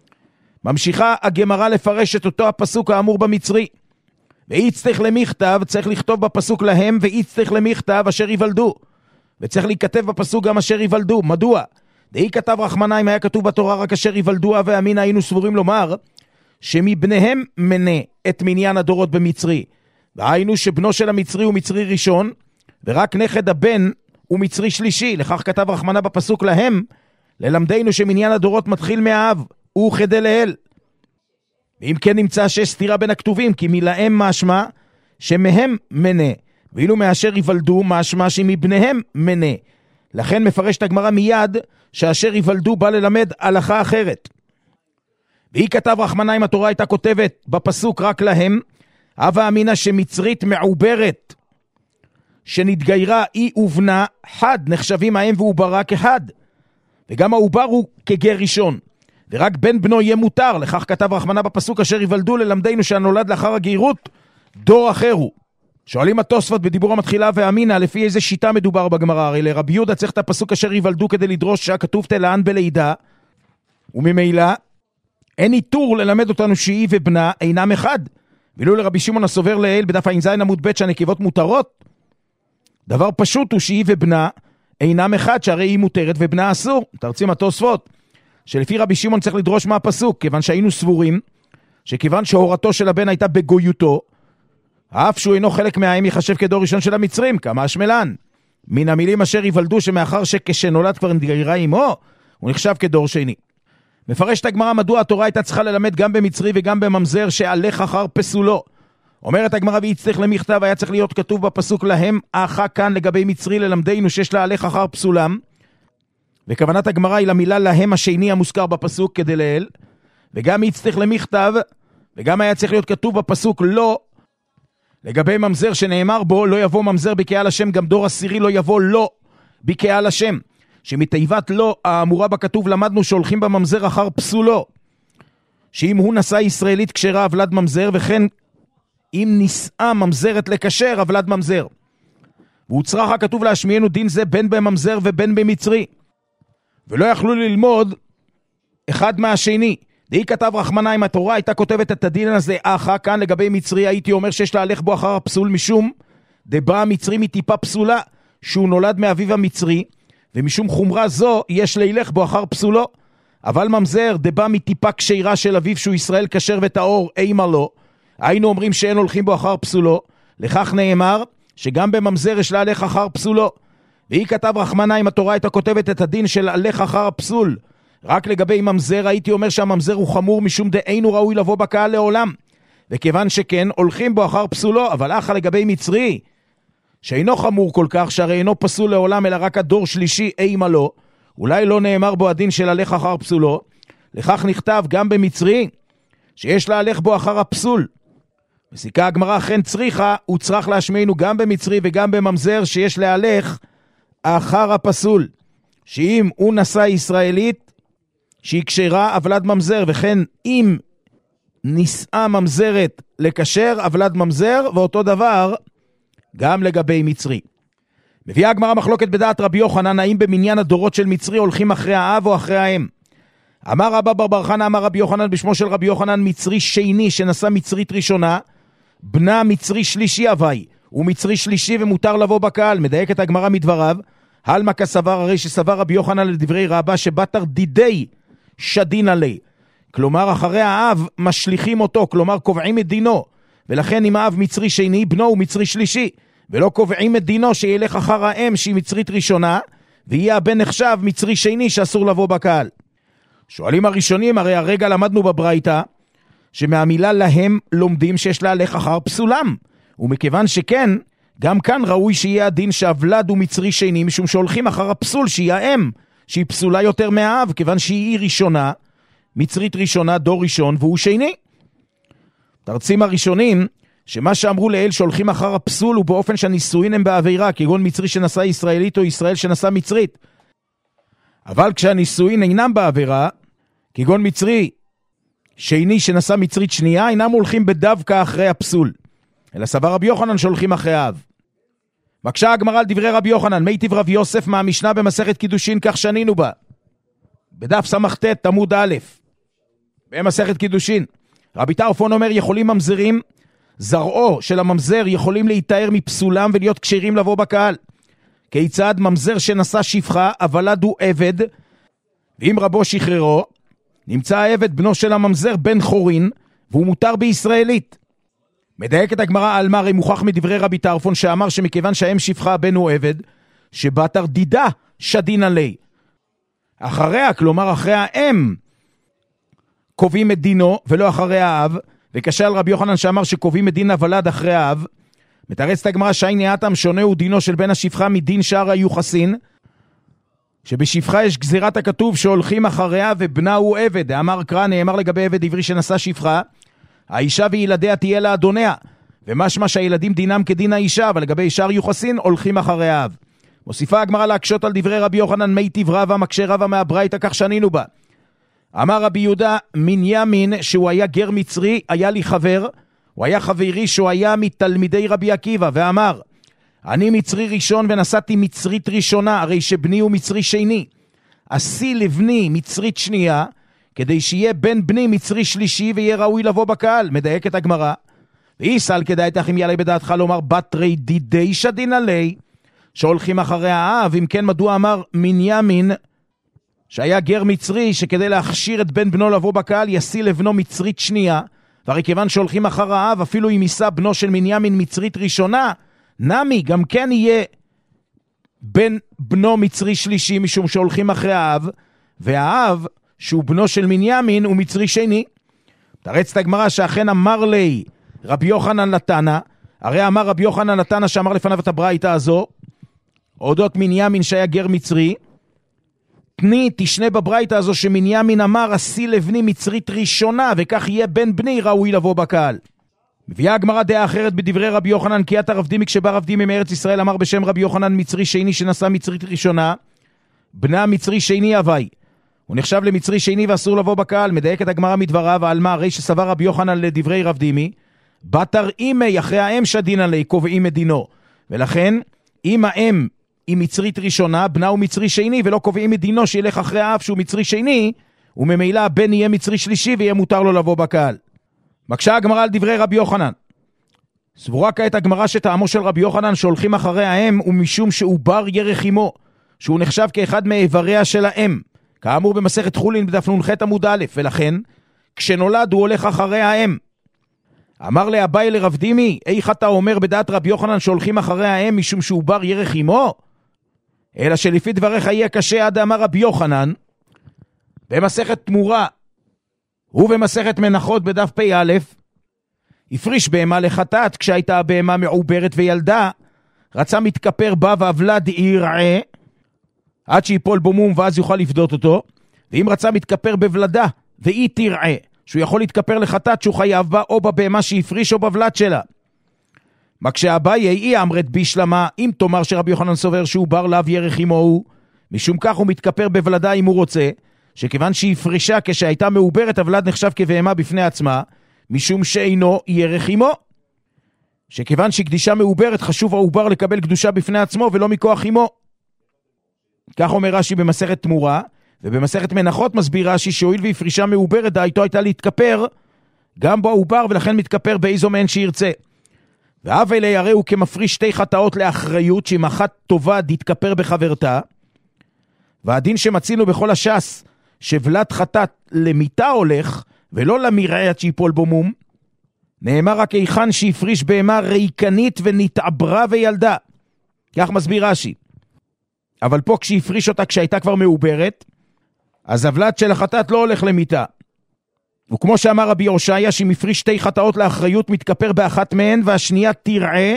ממשיכה הגמרא לפרש את אותו הפסוק האמור במצרי, ואיצטריך למכתב, צריך לכתוב בפסוק להם, ואיצטריך למכתב אשר יוולדו, וצריך להיכתב בפסוק גם אשר יוולדו. מדוע? דהי כתב רחמנה, אם היה כתוב בתורה רק אשר יוולדו אבי אמינא, היינו סבורים לומר שמבניהם מנה את מניין הדורות במצרי, והיינו שבנו של המצרי הוא מצרי ראשון ורק נכד הבן הוא מצרי שלישי. לכך כתב רחמנה בפסוק להם, ללמדנו שמניין הדורות מתחיל מהאב הוא חדה לאל. ואם כן נמצא שיש סתירה בין הכתובים, כי מלהם משמע שמהם מנה, ואילו מאשר יוולדו משמע שמבניהם מנה. לכן מפרש את הגמרא מיד שאשר יוולדו בא ללמד הלכה אחרת. והיא כתב רחמנה, אם התורה הייתה כותבת בפסוק רק להם, הווה אמינא שמצרית מעוברת שנתגיירה היא ובנה חד, נחשבים האם ועוברה כאחד, וגם העובר הוא כגר ראשון, ורק בן בנו יהיה מותר. לכך כתב רחמנה בפסוק אשר יוולדו, ללמדנו שהנולד לאחר הגיירות דור אחר הוא. שואלים התוספות בדיבור המתחילה ואמינא, לפי איזה שיטה מדובר בגמרא? הרי לרבי יהודה צריך את הפסוק אשר יוולדו כדי לדרוש שהכתוב תלען בלידה, וממילא אין איתור ללמד אותנו שהיא ובנה אינם אחד. ואילו לרבי שמעון הסובר לעיל בדף ע"ז עמוד ב' שהנקבות מותרות, דבר פשוט הוא שהיא ובנה אינם אחד, שהרי היא מותרת ובנה אסור. תרצים התוספות, שלפי רבי שמעון צריך לדרוש מהפסוק, כיוון שהיינו סבורים, שכיוון שהורתו של הבן הייתה בגויותו, אף שהוא אינו חלק מהאם יחשב כדור ראשון של המצרים, כמה השמלן. מן המילים אשר יוולדו שמאחר שכשנולד כבר נתגיירה עמו, הוא נחשב כדור שני. מפרשת הגמרא מדוע התורה הייתה צריכה ללמד גם במצרי וגם בממזר שהלך אחר פסולו. אומרת הגמרא ויצטרך למכתב, היה צריך להיות כתוב בפסוק להם האחה כאן לגבי מצרי ללמדנו שיש לה הלך אחר פסולם. וכוונת הגמרא היא למילה להם השני המוזכר בפסוק כדי לאל. וגם יצטרך למכתב, וגם היה צריך להיות כתוב בפסוק לא, לגבי ממזר שנאמר בו לא יבוא ממזר בקהל השם, גם דור עשירי לא יבוא לא בקהל השם. שמתיבת לא האמורה בכתוב למדנו שהולכים בממזר אחר פסולו, שאם הוא נשא ישראלית כשרה אבלד ממזר, וכן אם נישאה ממזרת לקשר אבלד ממזר. והוא צריך הכתוב להשמיענו דין זה בין בממזר ובין במצרי, ולא יכלו ללמוד אחד מהשני. די כתב רחמנה, אם התורה הייתה כותבת את הדין הזה אחא כאן לגבי מצרי, הייתי אומר שיש להלך בו אחר הפסול, משום דבא המצרי מטיפה פסולה שהוא נולד מאביו המצרי, ומשום חומרה זו יש להילך בו אחר פסולו. אבל ממזר דבא מטיפה קשירה של אביו שהוא ישראל כשר וטהור אימה לו, היינו אומרים שאין הולכים בו אחר פסולו. לכך נאמר שגם בממזר יש להלך אחר פסולו. והיא כתב רחמנה, אם התורה הייתה כותבת את הדין של הלך אחר הפסול רק לגבי ממזר, הייתי אומר שהממזר הוא חמור משום דאינו ראוי לבוא בקהל לעולם, וכיוון שכן הולכים בו אחר פסולו. אבל אחא לגבי מצרי שאינו חמור כל כך, שהרי אינו פסול לעולם אלא רק הדור שלישי אימה לו, אולי לא נאמר בו הדין של הלך אחר פסולו. לכך נכתב גם במצרי שיש להלך בו אחר הפסול. מסיקה הגמרא אכן צריכה, הוא צריך להשמיענו גם במצרי וגם בממזר שיש להלך אחר הפסול, שאם הוא נשא ישראלית שהיא כשרה אבלד ממזר, וכן אם נישאה ממזרת לקשר אבלד ממזר, ואותו דבר גם לגבי מצרי. מביאה הגמרא מחלוקת בדעת רבי יוחנן, האם במניין הדורות של מצרי הולכים אחרי האב או אחרי האם. אמר רבא בר בר חנא אמר רבי יוחנן בשמו של רבי יוחנן, מצרי שני שנשא מצרית ראשונה בנה מצרי שלישי אבי, הוא מצרי שלישי ומותר לבוא בקהל. מדייקת הגמרא מדבריו, הלמה כסבר, הרי שסבר רבי יוחנן לדברי רבא שבתר דידי שדין עלי, כלומר אחרי האב משליכים אותו, כלומר קובעים את דינו, ולכן אם האב מצרי שני בנו הוא מצרי שלישי, ולא קובעים את דינו שילך אחר האם שהיא מצרית ראשונה, ויהיה הבן נחשב מצרי שני שאסור לבוא בקהל. שואלים הראשונים, הרי הרגע למדנו בברייתא שמהמילה להם לומדים שיש להלך אחר פסולם, ומכיוון שכן גם כאן ראוי שיהיה הדין שהוולד הוא מצרי שני, משום שהולכים אחר הפסול שהיא האם, שהיא פסולה יותר מהאב, כיוון שהיא ראשונה, מצרית ראשונה, דור ראשון, והוא שני. תרצים הראשונים שמה שאמרו לאל שהולכים אחר הפסול הוא באופן שהנישואין הם בעבירה, כגון מצרי שנשא ישראלית או ישראל שנשא מצרית. אבל כשהנישואין אינם בעבירה, כגון מצרי שני שנשא מצרית שנייה, אינם הולכים בדווקא אחרי הפסול, אלא סבר רבי יוחנן שהולכים אחרי האב. מקשה הגמרא על דברי רבי יוחנן, מיטיב רב יוסף מהמשנה במסכת קידושין, כך שנינו בה בדף סמכת עמוד א' במסכת קידושין. רבי טרפון אומר, יכולים ממזרים זרעו של הממזר יכולים להתאר מפסולם ולהיות כשרים לבוא בקהל. כיצד? ממזר שנשא שפחה, הוולד הוא עבד, ואם רבו שחררו, נמצא העבד בנו של הממזר בן חורין, והוא מותר בישראלית. מדייקת הגמרא על מרי, מוכח מדברי רבי טרפון שאמר שמכיוון שהאם שפחה הבן הוא עבד, שבתר דידה שדין עלי. אחריה, כלומר אחרי האם, קובעים את דינו ולא אחרי האב, וקשה על רבי יוחנן שאמר שקובעים את דין הוולד אחרי האב. מתרצת הגמרא שהייני האטם שונה הוא דינו של בן השפחה מדין שאר היוחסין, שבשפחה יש גזירת הכתוב שהולכים אחריה ובנה הוא עבד. אמר קרא, נאמר לגבי עבד עברי שנשא שפחה, האישה וילדיה תהיה לה אדוניה, ומשמע שהילדים דינם כדין האישה, אבל לגבי שאר יוחסין הולכים אחרי האב. מוסיפה הגמרא להקשות על דברי רבי יוחנן, מיטיב רבא מקשה רבא מהברייתא, כך שנינו בה. אמר רבי יהודה מנימין שהוא היה גר מצרי, היה לי חבר, הוא היה חברי שהוא היה מתלמידי רבי עקיבא, ואמר, אני מצרי ראשון ונסעתי מצרית ראשונה, הרי שבני הוא מצרי שני, עשי לבני מצרית שנייה, כדי שיהיה בן בני מצרי שלישי ויהיה ראוי לבוא בקהל. מדייקת הגמרא, ואיסל כדאי תחים יעלי בדעתך לומר בתרי דידי שדין עלי, שהולכים אחרי האב? אם כן, מדוע אמר מנימין, שהיה גר מצרי, שכדי להכשיר את בן בנו לבוא בקהל, ישיא לבנו מצרית שנייה, והרי כיוון שהולכים אחר האב, אפילו אם יישא בנו של מנימין מצרית ראשונה, נמי גם כן יהיה בן בנו מצרי שלישי, משום שהולכים אחרי האב, והאב, שהוא בנו של מנימין, הוא מצרי שני. תרץ את הגמרא שאכן אמר לי רבי יוחנן לתנא, הרי אמר רבי יוחנן לתנא שאמר לפניו את הברייתא הזו, אודות מנימין שהיה גר מצרי, תני תשנה בברייתא הזו שמנימין אמר עשי לבני מצרית ראשונה, וכך יהיה בן בני ראוי לבוא בקהל. מביאה הגמרא דעה אחרת בדברי רבי יוחנן, כי אתה רב דימי, כשבא רב דימי מארץ ישראל אמר בשם רבי יוחנן מצרי שני שנשא מצרית ראשונה, בנה מצרי שני אבי, הוא נחשב למצרי שני ואסור לבוא בקהל. מדייק את הגמרא מדבריו, על מה? הרי שסבר רבי יוחנן לדברי רב דימי, בתר אימי אחרי האם שדינן לי קובעים את דינו, ולכן אם האם היא מצרית ראשונה, בנה הוא מצרי שני, ולא קובעים את דינו שילך אחרי האב שהוא מצרי שני, וממילא הבן יהיה מצרי שלישי ויהיה מותר לו לבוא בקהל. מקשה הגמרא על דברי רבי יוחנן. סבורה כעת הגמרא שטעמו של רבי יוחנן שהולכים אחרי האם ומשום שהוא בר ירך עמו, שהוא נחשב כאחד מאיבריה של האם, כאמור במסכת חולין בדף נ"ח עמוד א', ולכן כשנולד הוא הולך אחרי האם. אמר לאביי לרב דימי, איך אתה אומר בדעת רבי יוחנן שהולכים אחרי האם משום שהוא בר ירך עמו? אלא שלפי דבריך יהיה קשה עד אמר רבי יוחנן, במסכת תמורה ובמסכת מנחות בדף פי א', הפריש בהמה לחטאת, כשהייתה הבהמה מעוברת וילדה, רצה מתכפר בה והוולד ירעה, עד שיפול בו מום ואז יוכל לפדות אותו, ואם רצה מתכפר בוולדה והיא תרעה, שהוא יכול להתכפר לחטאת שהוא חייב בה, או בבהמה שהפריש או בוולד שלה. מקשה אביי, אי אמרת בישלמה, אם תאמר שרבי יוחנן סובר שהוא בר לאו ירך עמו הוא, משום כך הוא מתכפר בוולדה אם הוא רוצה, שכיוון שהיא הפרישה כשהייתה מעוברת, הוולד נחשב כבהמה בפני עצמה, משום שאינו ירך עמו. שכיוון שקדישה מעוברת, חשוב העובר לקבל קדושה בפני עצמו ולא מכוח עמו. כך אומר רש"י במסכת תמורה, ובמסכת מנחות מסביר רש"י שהואיל והפרישה מעוברת, דעתו הייתה להתכפר גם בו העובר, ולכן מתכפר באיזו מהן שירצה. ואב אלי הרי הוא כמפריש שתי חטאות לאחריות, שאם אחת טובה תתכפר בחברתה, והדין שמצינו בכל הש"ס, שבלת חטאת למיתה הולך, ולא למרעה עד שיפול בו מום, נאמר רק איכן שהפריש בהמה ריקנית ונתעברה וילדה. כך מסביר רש"י. אבל פה כשהפריש אותה כשהייתה כבר מעוברת, אז הוולד של החטאת לא הולך למיתה. וכמו שאמר רבי יושעיה, שאם הפריש שתי חטאות לאחריות, מתכפר באחת מהן, והשנייה תרעה,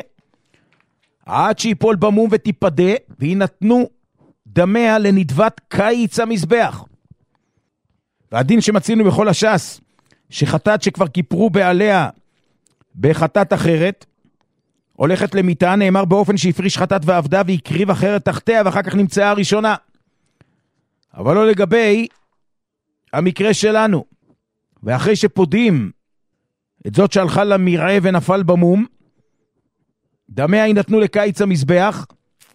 עד שיפול במום ותיפדה, וינתנו דמיה לנדבת קיץ המזבח. והדין שמצינו בכל הש"ס, שחטאת שכבר כיפרו בעליה בחטאת אחרת, הולכת למיתה, נאמר באופן שהפריש חטאת ועבדה והקריב אחרת תחתיה, ואחר כך נמצאה הראשונה. אבל לא לגבי המקרה שלנו. ואחרי שפודים את זאת שהלכה למרעה ונפל במום, דמיה ינתנו לקיץ המזבח,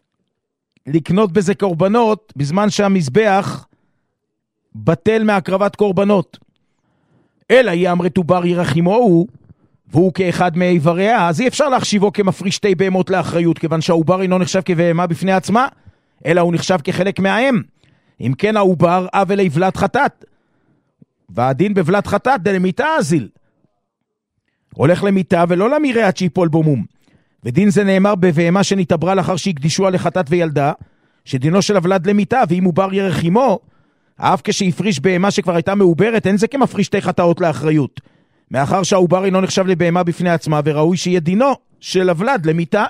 לקנות בזה קורבנות, בזמן שהמזבח בטל מהקרבת קורבנות. אלא היא אמרת בר ירך עמו הוא, והוא כאחד מאיבריה, אז אי אפשר להחשיבו כמפריש שתי בהמות לאחריות, כיוון שהעובר אינו נחשב כבהמה בפני עצמה, אלא הוא נחשב כחלק מהאם. אם כן העובר אב אלי ולד חטאת, והדין בבלת חטאת דלמיתה אזיל. הולך למיתה ולא למרעה עד שיפול בו מום. ודין זה נאמר בבהמה שנתעברה לאחר שהקדישוה לחטאת וילדה, שדינו של הוולד למיתה, ואם הוא בר ירך עמו, אף כשהפריש בהמה שכבר הייתה מעוברת, אין זה כמפריש שתי חטאות לאחריות. מאחר שהעובר אינו נחשב לבהמה בפני עצמה, וראוי שיהיה דינו של הוולד למיתה.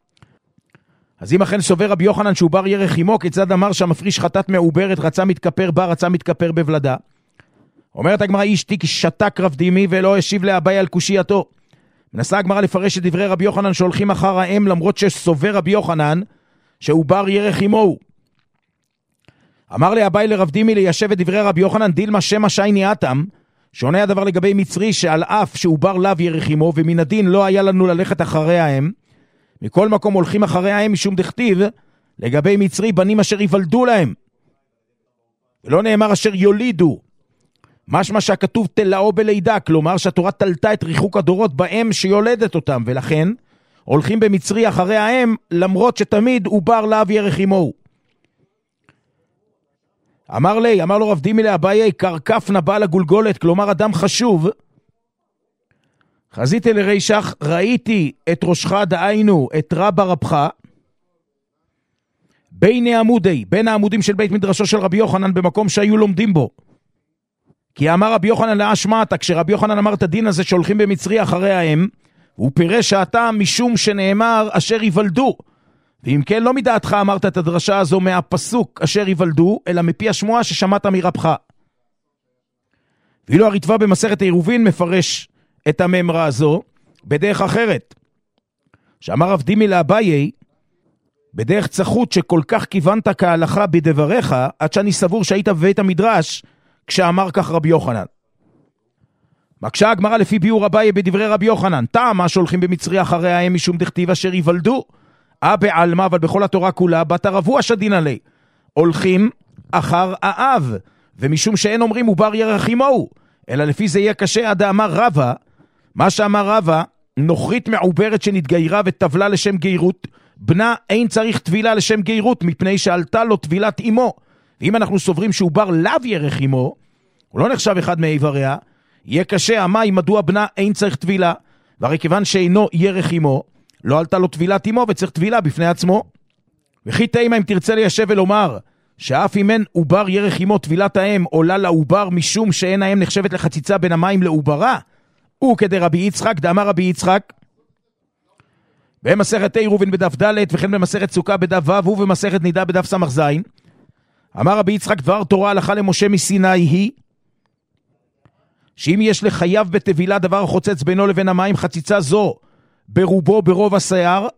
אז אם אכן סובר רבי יוחנן שהוא בר ירך עמו, כיצד אמר שהמפריש חטאת מעוברת רצה מתכפר בה, רצה מתכפר בוולדה? אומרת הגמרא, אשתי שתק רב דימי ולא השיב לאביי על קושייתו. מנסה הגמרא לפרש את דברי רבי יוחנן שהולכים אחר האם, למרות שסובר רבי יוחנן שהוא בר ירך עמו הוא. אמר לאביי לרב דימי ליישב את דברי רבי יוחנן, דילמה שמא שייני אתם, שונה הדבר לגבי מצרי שעל אף שהוא בר לאו ירך עמו, ומן הדין לא היה לנו ללכת אחרי האם, מכל מקום הולכים אחרי האם משום דכתיב לגבי מצרי בנים אשר יוולדו להם, ולא נאמר אשר יולידו, משמע שהכתוב תלאו בלידה, כלומר שהתורה תלתה את ריחוק הדורות בהם שיולדת אותם, ולכן הולכים במצרי אחרי האם, למרות שתמיד עובר לאב ירך עמו. אמר לי, אמר לו רב דימי לאביי, קרקף נבא לגולגולת, כלומר אדם חשוב. חזיתי לרישך, ראיתי את ראשך דהיינו, את רבא רבך, בין העמודי, בין העמודים של בית מדרשו של רבי יוחנן, במקום שהיו לומדים בו. כי אמר רבי יוחנן להשמעת, כשרבי יוחנן אמר את הדין הזה שהולכים במצרי אחרי האם, הוא פירש שהטעם משום שנאמר אשר יוולדו. ואם כן לא מדעתך אמרת את הדרשה הזו מהפסוק אשר יוולדו, אלא מפי השמועה ששמעת מרבך. ואילו הרטב"א במסכת העירובין מפרש את המאמרה הזו בדרך אחרת. שאמר רב דימי לאביי, בדרך צחות שכל כך כיוונת כהלכה בדבריך, עד שאני סבור שהיית בבית המדרש כשאמר כך רבי יוחנן. מקשה הגמרא לפי ביאור אביי בדברי רבי יוחנן, טעם מה שהולכים במצרי אחרי האם משום דכתיב אשר יוולדו, אה בעלמא, אבל בכל התורה כולה, בת הרבו השדין עלי, הולכים אחר האב, ומשום שאין אומרים עובר ירך עמו, אלא לפי זה יהיה קשה עד אמר רבא, מה שאמר רבא, נוכרית מעוברת שנתגיירה וטבלה לשם גיירות, בנה אין צריך טבילה לשם גיירות, מפני שעלתה לו טבילת אמו. ואם אנחנו סוברים שהוא בר לאו ירך אמו, הוא לא נחשב אחד מאיבריה, יהיה קשה, המים מדוע בנה אין צריך טבילה, והרי כיוון שאינו ירך אמו, לא עלתה לו טבילת אמו וצריך טבילה בפני עצמו. וכי תימה אם תרצה ליישב ולומר, שאף אם אין עובר ירך אמו טבילת האם עולה לעובר משום שאין האם נחשבת לחציצה בין המים לעוברה, הוא כדי רבי יצחק, דאמר רבי יצחק, במסכת עירובין בדף ד' וכן במסכת סוכה בדף ו' ובמסכת נידה בדף סמך ז', אמר רבי יצחק דבר תורה הלכה למשה מסיני היא, שאם יש לחייב בטבילה דבר חוצץ בינו לבין המים, חציצה זו ברובו ברוב השיער,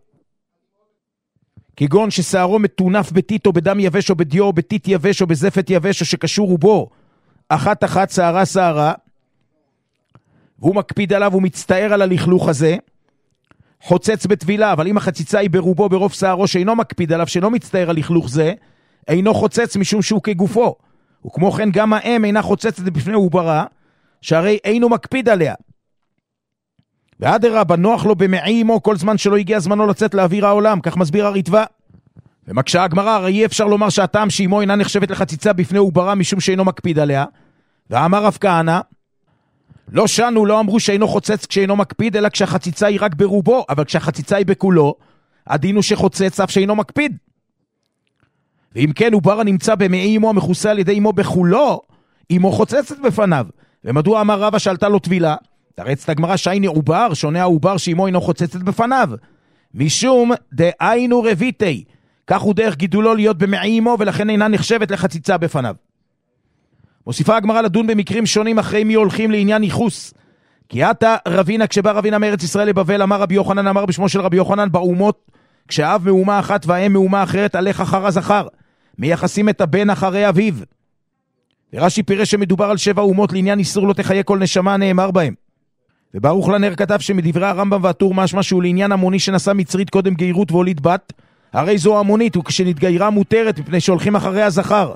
כגון ששערו מתונף בטיט או בדם יבש או בדיו או בטיט יבש או בזפת יבש או שקשור רובו אחת אחת שערה שערה, והוא מקפיד עליו ומצטער על הלכלוך הזה, חוצץ בטבילה. אבל אם החציצה היא ברובו ברוב שערו שאינו מקפיד עליו, שאינו מצטער על לכלוך זה, אינו חוצץ משום שהוא כגופו. וכמו כן גם האם אינה חוצצת בפני עוברה, שהרי אינו מקפיד עליה. ואדרבה, נוח לו במעי עמו כל זמן שלא הגיע זמנו לצאת לאוויר העולם, כך מסביר הרטב"א. ומקשה הגמרא, הרי אי אפשר לומר שהטעם שאמו אינה נחשבת לחציצה בפני עוברה משום שאינו מקפיד עליה. ואמר רב כהנא, לא שנו, לא אמרו שאינו חוצץ כשאינו מקפיד, אלא כשהחציצה היא רק ברובו, אבל כשהחציצה היא בכולו, הדין הוא שחוצץ אף שאינו מקפיד. ואם כן, עובר הנמצא במעי אמו המכוסה על ידי אמו בכולו, אמו חוצצת בפניו. ומדוע אמר רבא שעלתה לו טבילה? תרץ את הגמרא שהייני עובר, שונה העובר שאמו אינו חוצצת בפניו. משום דהיינו רביתי, כך הוא דרך גידולו להיות במעי אמו, ולכן אינה נחשבת לחציצה בפניו. מוסיפה הגמרא לדון במקרים שונים אחרי מי הולכים לעניין ייחוס. כי עתה רבינה, כשבא רבינה מארץ ישראל לבבל, אמר רבי יוחנן, אמר בשמו של רבי יוחנן, באומות, כשאב מאומה אחת והאם מאומה אחרת, הלך אחר הזכר, מייחסים את הבן אחרי אביו. ורש"י פירש שמדובר על שבע אומות לעניין איסור לא תחיה כל נשמה נאמר בהם. וברוך לנר כתב שמדברי הרמב"ם והטור משמע שהוא לעניין המוני שנשא מצרית קודם גיירות והוליד בת, הרי זו המונית, וכשנתגיירה מותרת מפני שהולכים אחרי הזכר.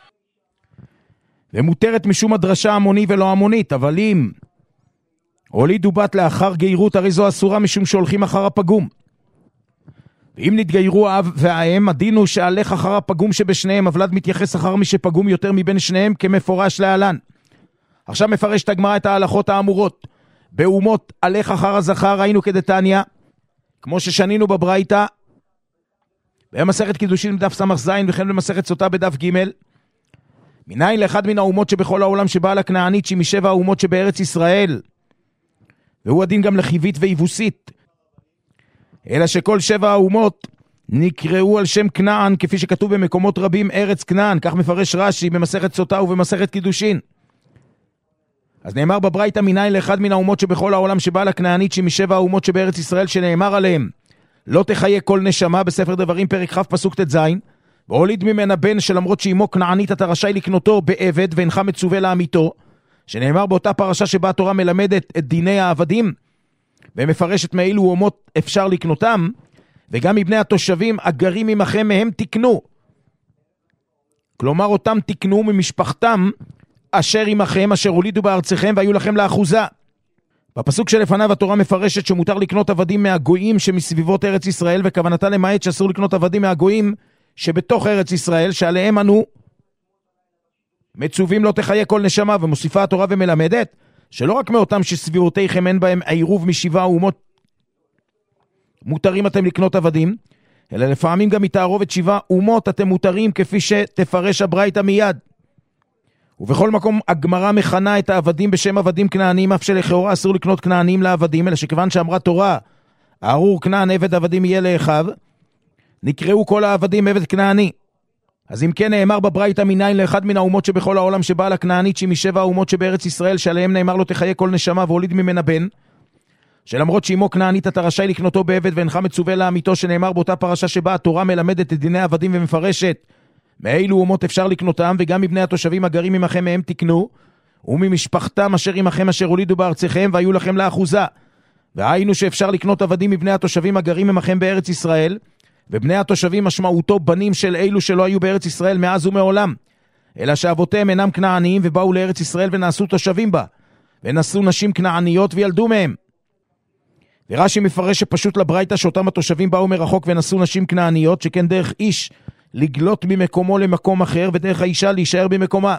ומותרת משום הדרשה המוני ולא המונית, אבל אם הולידו בת לאחר גיירות, הרי זו אסורה משום שהולכים אחר הפגום. ואם נתגיירו האב והאם, הדין הוא שהלך אחר הפגום שבשניהם, הבלד מתייחס אחר מי שפגום יותר מבין שניהם כמפורש להלן. עכשיו מפרש את הגמרא את ההלכות האמורות. באומות הלך אחר הזכר, ראינו כדתניא, כמו ששנינו בברייתא, במסכת קידושין בדף סמך זין, וכן במסכת סוטה בדף ג', מניין לאחד מן האומות שבכל העולם שבאה לכנענית, שהיא משבע האומות שבארץ ישראל, והוא הדין גם לחיבית ויבוסית, אלא שכל שבע האומות נקראו על שם כנען, כפי שכתוב במקומות רבים ארץ כנען, כך מפרש רש"י במסכת סוטה ובמסכת קידושין. אז נאמר בברייתא מניין לאחד מן האומות שבכל העולם שבאה לכנענית, שהיא משבע האומות שבארץ ישראל, שנאמר עליהם לא תחיה כל נשמה, בספר דברים פרק כ' פסוק ט"ז, והוליד ממנה בן שלמרות שאימו כנענית אתה רשאי לקנותו בעבד ואינך מצווה לעמיתו, שנאמר באותה פרשה שבה התורה מלמדת את דיני העבדים ומפרשת מאילו אומות אפשר לקנותם, וגם מבני התושבים הגרים עמכם מהם תקנו, כלומר אותם תקנו ממשפחתם אשר עמכם אשר הולידו בארצכם והיו לכם לאחוזה. בפסוק שלפניו התורה מפרשת שמותר לקנות עבדים מהגויים שמסביבות ארץ ישראל, וכוונתה למעט שאסור לקנות עבדים מהגויים שבתוך ארץ ישראל, שעליהם אנו מצווים לא תחיה כל נשמה. ומוסיפה התורה ומלמדת שלא רק מאותם שסביבותיכם אין בהם עירוב משבעה אומות מותרים אתם לקנות עבדים, אלא לפעמים גם מתערובת שבעה אומות אתם מותרים, כפי שתפרש הברייתא מיד. ובכל מקום הגמרא מכנה את העבדים בשם עבדים כנענים, אף שלכאורה אסור לקנות כנענים לעבדים, אלא שכיוון שאמרה תורה ארור כנען עבד עבדים יהיה לאחיו, נקראו כל העבדים עבד כנעני. אז אם כן נאמר בברייתא מניין לאחד מן האומות שבכל העולם שבאה לכנענית, שהיא משבע האומות שבארץ ישראל, שעליהם נאמר לו תחיה כל נשמה והוליד ממנה בן, שלמרות שאמו כנענית אתה רשאי לקנותו בעבד ואינך מצווה לעמיתו, שנאמר באותה פרשה שבה התורה מלמדת את דיני העבדים ומפרשת מאילו אומות אפשר לקנותם, וגם מבני התושבים הגרים עמכם מהם תקנו, וממשפחתם אשר עמכם אשר הולידו בארציכם והיו לכם לאחוזה. והיינו שאפשר לקנות עבדים מבני התושבים הגרים עמכם בארץ ישראל, ובני התושבים משמעותו בנים של אילו שלא היו בארץ ישראל מאז ומעולם, אלא שאבותיהם אינם כנעניים ובאו לארץ ישראל ונעשו תושבים בה, ונשאו נשים כנעניות וילדו מהם. ורש"י מפרש שפשוט לברייתא שאותם התושבים באו מרחוק ונשאו נשים כנעניות, שכן דרך איש לגלות ממקומו למקום אחר, ודרך האישה להישאר במקומה.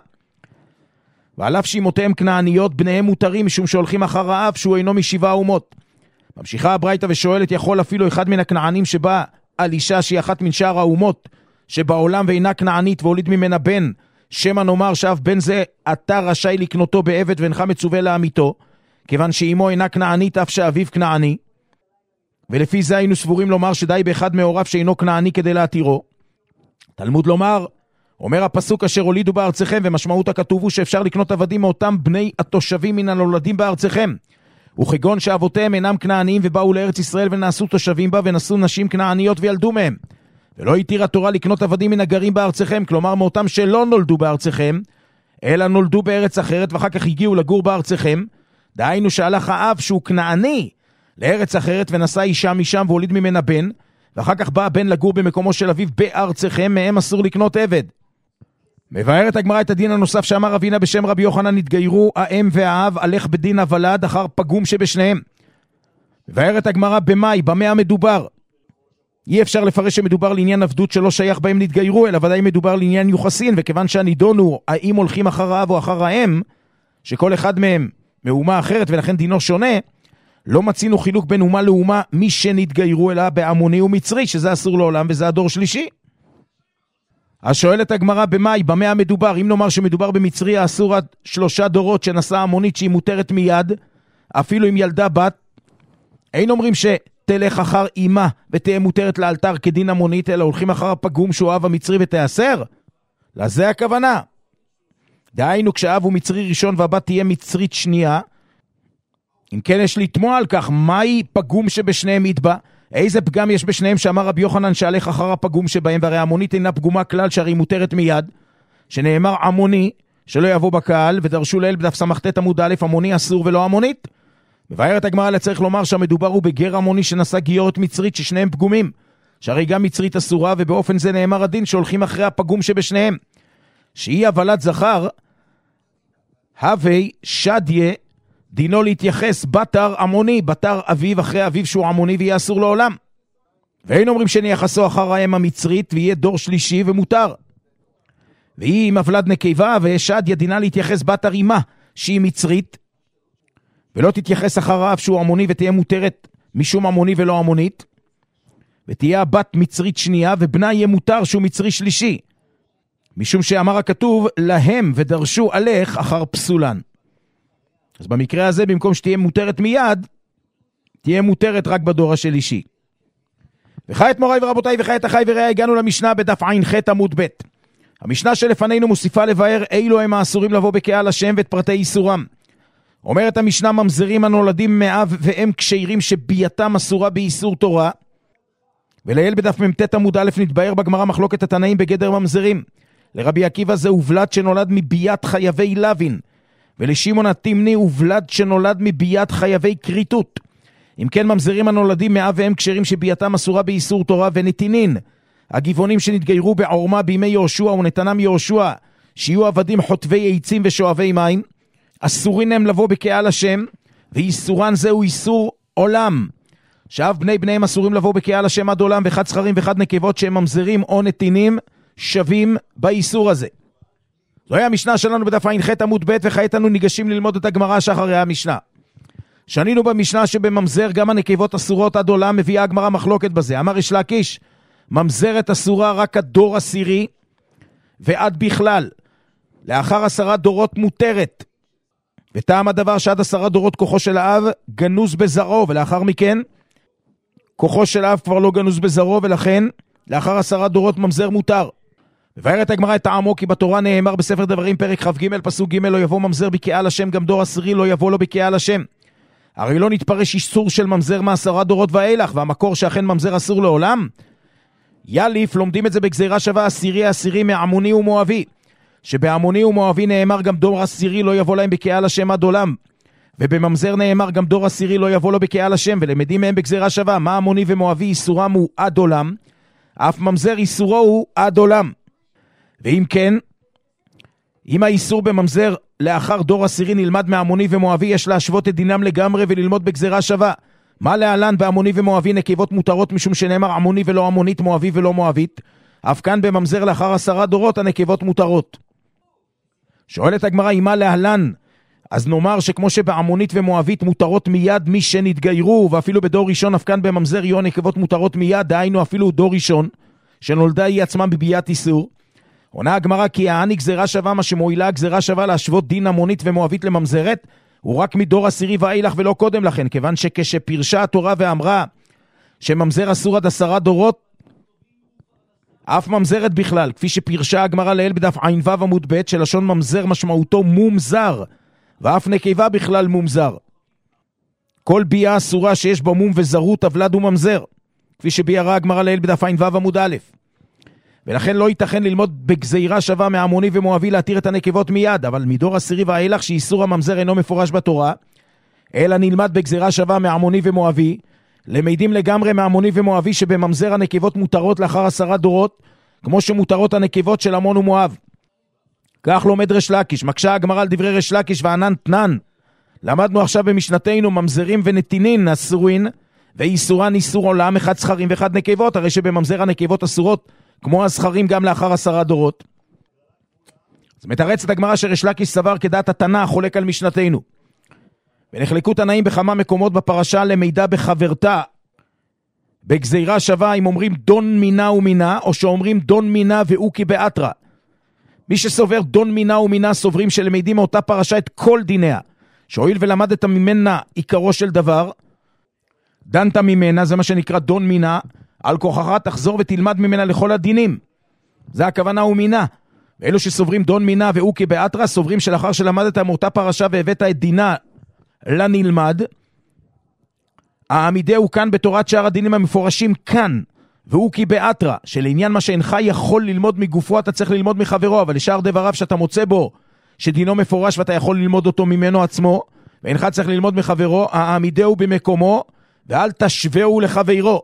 ועל אף שאימותיהם כנעניות, בניהם מותרים משום שהולכים אחר האב שהוא אינו משבעה אומות. ממשיכה הברייתא ושואלת, יכול אפילו אחד מן הכנענים שבא על אישה שהיא אחת מן שאר האומות שבעולם ואינה כנענית והוליד ממנה בן, שמא נאמר שאף בן זה אתה רשאי לקנותו בעבד ואינך מצווה לעמיתו, כיוון שאימו אינה כנענית אף שאביו כנעני? ולפי זה היינו סבורים לומר שדי באחד מהוריו שאינו כנעני כדי להתירו. תלמוד לומר, אומר הפסוק אשר הולידו בארצכם, ומשמעות הכתוב הוא שאפשר לקנות עבדים מאותם בני התושבים מן הנולדים בארצכם, וכגון שאבותיהם אינם כנעניים ובאו לארץ ישראל ונעשו תושבים בה ונשאו נשים כנעניות וילדו מהם. ולא התיר התורה לקנות עבדים מן הגרים בארצכם, כלומר מאותם שלא נולדו בארצכם, אלא נולדו בארץ אחרת ואחר כך הגיעו לגור בארצכם. דהיינו שהלך האב שהוא כנעני לארץ אחרת ונשא אישה משם והוליד ממנה בן, ואחר כך בא הבן לגור במקומו של אביו בארצכם, מהם אסור לקנות עבד. מבארת הגמרא את הדין הנוסף שאמר רבינה בשם רבי יוחנן, נתגיירו האם והאב הלך בדין הוולד אחר פגום שבשניהם. מבארת הגמרא במאי, במה המדובר? אי אפשר לפרש שמדובר לעניין עבדות שלא שייך בהם נתגיירו, אלא ודאי מדובר לעניין יוחסין, וכיוון שהנידון הוא האם הולכים אחר האב או אחר האם, שכל אחד מהם מאומה אחרת ולכן דינו שונה, לא מצינו חילוק בין אומה לאומה מי שנתגיירו אלא בעמוני ומצרי, שזה אסור לעולם וזה הדור שלישי. אז שואלת הגמרא במאי, במה המדובר? אם נאמר שמדובר במצרי האסור עד שלושה דורות שנשאה המונית שהיא מותרת מיד, אפילו אם ילדה בת, אין אומרים שתלך אחר אימה ותהיה מותרת לאלתר כדין המונית, אלא הולכים אחר הפגום שהוא אב המצרי ותאסר? לזה הכוונה. דהיינו כשאב הוא מצרי ראשון והבת תהיה מצרית שנייה, אם כן יש לתמוע על כך, מהי פגום שבשניהם יתבע? איזה פגם יש בשניהם שאמר רבי יוחנן שהלך אחר הפגום שבהם, והרי המונית אינה פגומה כלל שהרי מותרת מיד, שנאמר עמוני שלא יבוא בקהל, ודרשו לאל בדף סמכת עמוד א', עמוני אסור ולא עמונית. מבארת הגמרא לצריך לומר שהמדובר הוא בגר עמוני שנשא גיורת מצרית ששניהם פגומים, שהרי גם מצרית אסורה, ובאופן זה נאמר הדין שהולכים אחרי הפגום שבשניהם, שהיא הוולד זכר, הווי שדיה דינו להתייחס בתר עמוני, בתר אביו אחרי אביו שהוא עמוני ויהיה אסור לעולם. ואין אומרים שנייחסו אחר האם המצרית ויהיה דור שלישי ומותר. והיא עם הוולד נקבה ושד ידינה להתייחס בתר אימה שהיא מצרית, ולא תתייחס אחר האב שהוא עמוני ותהיה מותרת משום עמוני ולא עמונית, ותהיה הבת מצרית שנייה ובנה יהיה מותר שהוא מצרי שלישי, משום שאמר הכתוב להם ודרשו עליך אחר פסולן. אז במקרה הזה במקום שתהיה מותרת מיד, תהיה מותרת רק בדור השלישי. וכעת מוריי ורבותיי וכעת אחי ורעי, הגענו למשנה בדף עין ח' עמוד ב'. המשנה שלפנינו מוסיפה לבאר אילו הם האסורים לבוא בקהל השם ואת פרטי איסורם. אומרת המשנה, ממזרים הנולדים מאב והם כשרים שבייתם אסורה באיסור תורה. ולייל בדף מ"ט עמוד א' נתבאר בגמרא מחלוקת התנאים בגדר ממזרים. לרבי עקיבא זה הובלד שנולד מביית חייבי לוין, ולשמעון התימני הובלד שנולד מביית חייבי כריתות. אם כן ממזרים הנולדים מאב והם כשרים שבייתם אסורה באיסור תורה, ונתינין הגבעונים שנתגיירו בעורמה בימי יהושע ונתנם יהושע, שיהיו עבדים חוטבי עצים ושואבי מים, אסורים הם לבוא בקהל השם, ואיסורן זהו איסור עולם, שאף בני בניהם אסורים לבוא בקהל השם עד עולם, וחד זכרים וחד נקבות שהם ממזרים או נתינים שווים באיסור הזה. זוהי המשנה שלנו בדף ע"ח עמוד ב', וכעת אנו ניגשים ללמוד את הגמרא שאחרי המשנה. שנינו במשנה שבממזר גם הנקבות אסורות עד עולם, מביאה הגמרא מחלוקת בזה. אמר ריש לקיש, ממזרת אסורה רק הדור עשירי ועד בכלל, לאחר עשרה דורות מותרת, וטעם הדבר שעד עשרה דורות כוחו של האב גנוז בזרעו, ולאחר מכן כוחו של האב כבר לא גנוז בזרעו, ולכן לאחר עשרה דורות ממזר מותר. מבארת הגמרא את טעמו, כי בתורה נאמר בספר דברים פרק כ"ג פסוק ג', לא יבוא ממזר בקהל השם, גם דור עשירי לא יבוא לו בקהל השם. הרי לא נתפרש איסור של ממזר מעשרה דורות ואילך, והמקור שאכן ממזר אסור לעולם. יליף, לומדים את זה בגזירה שווה עשירי עשירי מעמוני ומואבי, שבעמוני ומואבי נאמר גם דור עשירי לא יבוא להם בקהל השם עד עולם, ובממזר נאמר גם דור עשירי לא יבוא לו בקהל השם, ולמדים מהם בגזירה שווה מה עמוני ומואבי איסורם הוא עד עולם, אף ממזר איסורו הוא עד עולם. ואם כן, אם האיסור בממזר לאחר דור עשירי נלמד מעמוני ומואבי, יש להשוות את דינם לגמרי וללמוד בגזירה שווה. מה להלן בעמוני ומואבי נקבות מותרות, משום שנאמר עמוני ולא עמונית, מואבי ולא מואבית. אף כאן בממזר לאחר עשרה דורות הנקבות מותרות. שואלת הגמרא, אם מה להלן, אז נאמר שכמו שבעמונית ומואבית מותרות מיד מי שנתגיירו, ואפילו בדור ראשון אף כאן בממזר יהיו הנקבות מותרות מיד, דהיינו אפילו דור ראשון שנולדה היא עצמה בביאת איסור. עונה הגמרא, כי העני גזירה שווה, מה שמועילה גזירה שווה להשוות דין עמונית ומואבית לממזרת, הוא רק מדור עשירי ואילך ולא קודם לכן, כיוון שכשפירשה התורה ואמרה שממזר אסור עד עשרה דורות, אף ממזרת בכלל, כפי שפירשה הגמרא לעיל בדף ע"ו עמוד ב', שלשון ממזר משמעותו מומזר, ואף נקבה בכלל מומזר. כל ביאה אסורה שיש בה מום וזרות אבלד וממזר, כפי שביארה הגמרא לעיל בדף ע"ו עמוד א'. ולכן לא ייתכן ללמוד בגזירה שווה מעמוני ומואבי להתיר את הנקבות מיד, אבל מדור עשירי ואילך שאיסור הממזר אינו מפורש בתורה, אלא נלמד בגזירה שווה מעמוני ומואבי, למדים לגמרי מעמוני ומואבי שבממזר הנקבות מותרות לאחר עשרה דורות, כמו שמותרות הנקבות של עמון ומואב. כך לומד ריש לקיש. מקשה הגמרא על דברי ריש לקיש וענן תנן. למדנו עכשיו במשנתנו ממזרים ונתינין אסורין, ואיסורן איסור עולם, אחד זכרים ואחד נקבות, הרי שבממזר הנקבות אסורות כמו הזכרים גם לאחר עשרה דורות. אז מתרצת הגמרא שריש לקיש סבר כדעת התנא חולק על משנתנו. ונחלקו תנאים בכמה מקומות בפרשה למידע בחברתה בגזירה שווה, אם אומרים דון מינה ומינה, או שאומרים דון מינה ואוקי באתרה. מי שסובר דון מינה ומינה סוברים שלמידים מאותה פרשה את כל דיניה, שהואיל ולמדת ממנה עיקרו של דבר, דנת ממנה, זה מה שנקרא דון מינה, על כוחך תחזור ותלמד ממנה לכל הדינים. זה הכוונה ומינה. ואלו שסוברים דון מינה ואוקי באתרה סוברים שלאחר שלמדת מאותה פרשה והבאת את דינה לנלמד, העמידה הוא כאן בתורת שאר הדינים המפורשים כאן, והוא כי באתרה, שלעניין מה שאינך יכול ללמוד מגופו אתה צריך ללמוד מחברו, אבל לשאר דבריו שאתה מוצא בו שדינו מפורש ואתה יכול ללמוד אותו ממנו עצמו, ואינך צריך ללמוד מחברו, העמידה הוא במקומו, ואל תשווהו לחברו.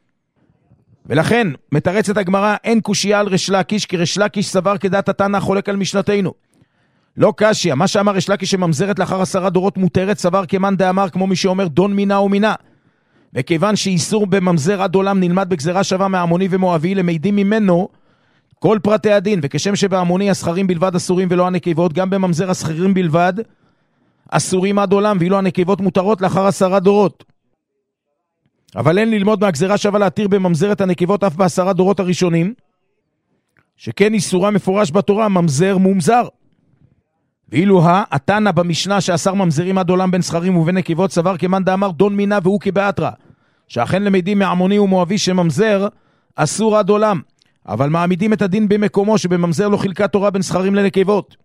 ולכן מתרצת הגמרא, אין קושיה על ריש לקיש, כי ריש לקיש סבר כדעת התנא חולק על משנתנו. לא קשיא, מה שאמר ריש לקיש שממזרת לאחר עשרה דורות מותרת, סבר כמאן דאמר, כמו מי שאומר דון מינה ומינה. וכיוון שאיסור בממזר עד עולם נלמד בגזירה שווה מעמוני ומואבי, למדים ממנו כל פרטי הדין, וכשם שבעמוני הסחרים בלבד אסורים ולא הנקבות, גם בממזר הסחרים בלבד אסורים עד עולם, ואילו הנקבות מותרות לאחר עשרה דורות. אבל אין ללמוד מהגזירה שווה להתיר בממזרת הנקבות אף בעשרה דורות הראשונים, שכן איסורה מפורש בתורה, ממזר מומזר. ואילו התנא במשנה שאסר ממזרים עד עולם בין סחרים ובין נקבות, סבר כמאן דאמר דון מינה והוא כבאתרה, שאכן למדים מעמוני ומואבי שממזר אסור עד עולם, אבל מעמידים את הדין במקומו שבממזר לא חילקה תורה בין סחרים לנקבות,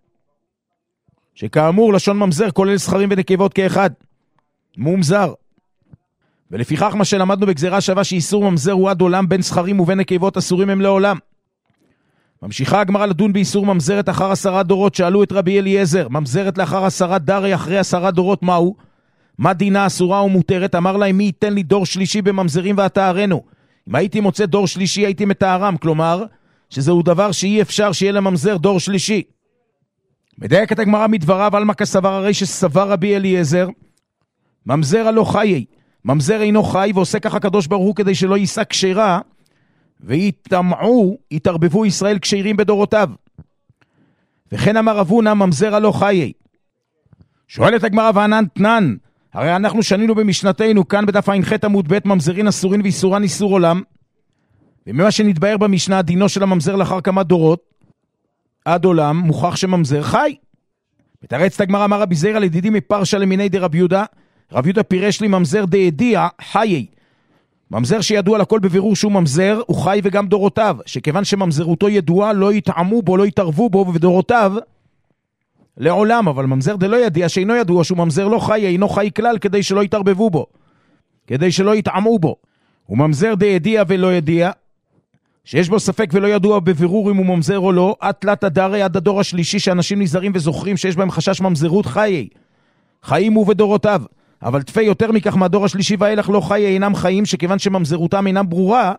שכאמור לשון ממזר כולל סחרים ונקבות כאחד, מומזר. ולפיכך מה שלמדנו בגזירה שווה שאיסור ממזר הוא עד עולם, בין סחרים ובין נקבות אסורים הם לעולם. ממשיכה הגמרא לדון באיסור ממזרת אחר עשרה דורות. שאלו את רבי אליעזר, ממזרת לאחר עשרה דרי אחרי עשרה דורות מהו? מה דינה אסורה ומותרת? אמר להם, מי ייתן לי דור שלישי בממזרים והתארנו? אם הייתי מוצא דור שלישי הייתי מתארם, כלומר שזהו דבר שאי אפשר שיהיה לממזר דור שלישי. מדייקת הגמרא מדבריו, על מה כסבר, הרי שסבר רבי אליעזר ממזר הלא חיי. ממזר אינו חי, ועושה כך הקדוש ברוך הוא כדי שלא יישא כשרה, ויתמעו, יתערבבו ישראל כשרים בדורותיו. וכן אמר רב הונא, ממזר הלא חיי. שואלת הגמרא וענן תנן, הרי אנחנו שנינו במשנתנו, כאן בדף ע"ח עמוד ב', ממזרין אסורין ואיסורן איסור עולם, וממה שנתבהר במשנה, דינו של הממזר לאחר כמה דורות, עד עולם, מוכח שממזר חי. מתרצת הגמרא, אמר רבי זירא לדידי מפרשה למיני דרב יהודה, רב יהודה פירש לי ממזר דהדיע חיי. ממזר שידוע לכל בבירור שהוא ממזר, הוא חי וגם דורותיו, שכיוון שממזרותו ידועה, לא יתעמו בו, לא יתערבו בו, ודורותיו לעולם. אבל ממזר דלא ידיע, שאינו ידוע שהוא ממזר לא חי, אינו חי כלל, כדי שלא יתערבבו בו, כדי שלא יתעמו בו. הוא ממזר דהדיע ולא ידיע, שיש בו ספק ולא ידוע בבירור אם הוא ממזר או לא, עד תלת הדרי, עד הדור השלישי, שאנשים נזהרים וזוכרים שיש בהם חשש ממזרות חיי. חיים הוא ודורותיו. אבל תפי יותר מכך מהדור השלישי ואילך לא חיי אינם חיים, שכיוון שממזרותם אינם ברורה,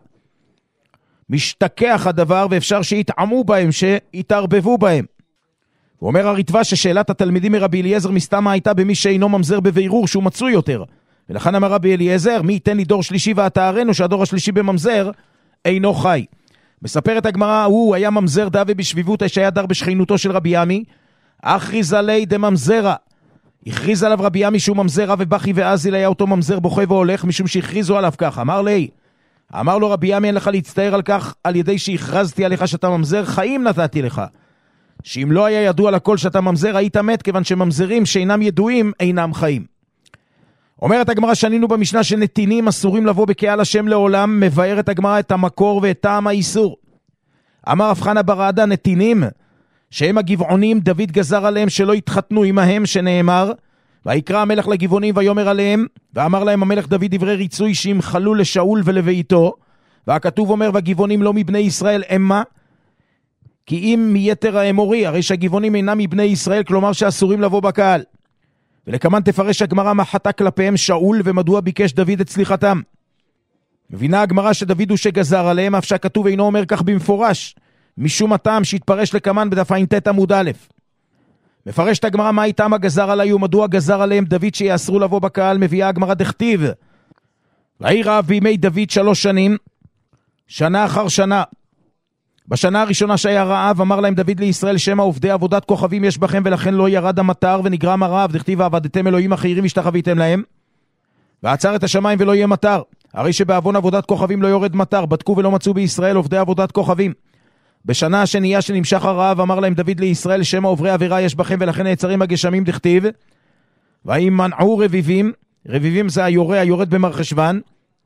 משתכח הדבר ואפשר שיתעמו בהם, שיתערבבו בהם. הוא אומר הריטב"א ששאלת התלמידים מרבי אליעזר מסתמה הייתה במי שאינו ממזר בבירור שהוא מצוי יותר. ולכן אמר רבי אליעזר, מי ייתן לי דור שלישי והתארנו שהדור השלישי בממזר אינו חי. מספרת הגמרא, הוא היה ממזר דווה בשביבות, שהיה דר בשכנותו של רבי ימי, אכריז עלי דממזרה. הכריז עליו רבי ימי שהוא ממזר, רב ובכי ואזיל היה אותו ממזר בוכה והולך, משום שהכריזו עליו כך. אמר לי, אמר לו רבי ימי, אין לך להצטער על כך, על ידי שהכרזתי עליך שאתה ממזר, חיים נתתי לך. שאם לא היה ידוע לכל שאתה ממזר, היית מת, כיוון שממזרים שאינם ידועים אינם חיים. אומרת הגמרא, שנינו במשנה שנתינים אסורים לבוא בקהל השם לעולם, מבארת הגמרא את המקור ואת טעם האיסור. אמר רב חנא בר עדה, נתינים שהם הגבעונים, דוד גזר עליהם שלא יתחתנו עמהם, שנאמר, ויקרא המלך לגבעונים ויאמר עליהם, ואמר להם המלך דוד דברי ריצוי שימחלו לשאול ולביתו, והכתוב אומר, והגבעונים לא מבני ישראל אמה, כי אם מיתר האמורי, הרי שהגבעונים אינם מבני ישראל, כלומר שאסורים לבוא בקהל. ולכמן תפרש הגמרא מה חטא כלפיהם שאול, ומדוע ביקש דוד את סליחתם. מבינה הגמרא שדוד הוא שגזר עליהם, אף שהכתוב אינו אומר כך במפורש, משום הטעם שהתפרש לכמן בדף ע"ט עמוד א'. מפרש את הגמרא מה איתם הגזר עליהם, ומדוע גזר עליהם דוד שיאסרו לבוא בקהל, מביאה הגמרא דכתיב. ויהי רעב בימי דוד שלוש שנים, שנה אחר שנה. בשנה הראשונה שהיה רעב, אמר להם דוד לישראל, שמא עובדי עבודת כוכבים יש בכם, ולכן לא ירד המטר ונגרם הרעב, דכתיב עבדתם אלוהים אחרים השתחוויתם להם, ועצר את השמיים ולא יהיה מטר. הרי שבעוון עבודת כוכבים לא יורד מטר, בדקו ולא מצאו בישראל עובדי עבודת כוכבים. בשנה השנייה שנמשך הרעב, אמר להם דוד לישראל, שמא עוברי עבירה יש בכם, ולכן נעצרים הגשמים, דכתיב ואם מנעו רביבים, רביבים זה היורה היורד במרחשוון,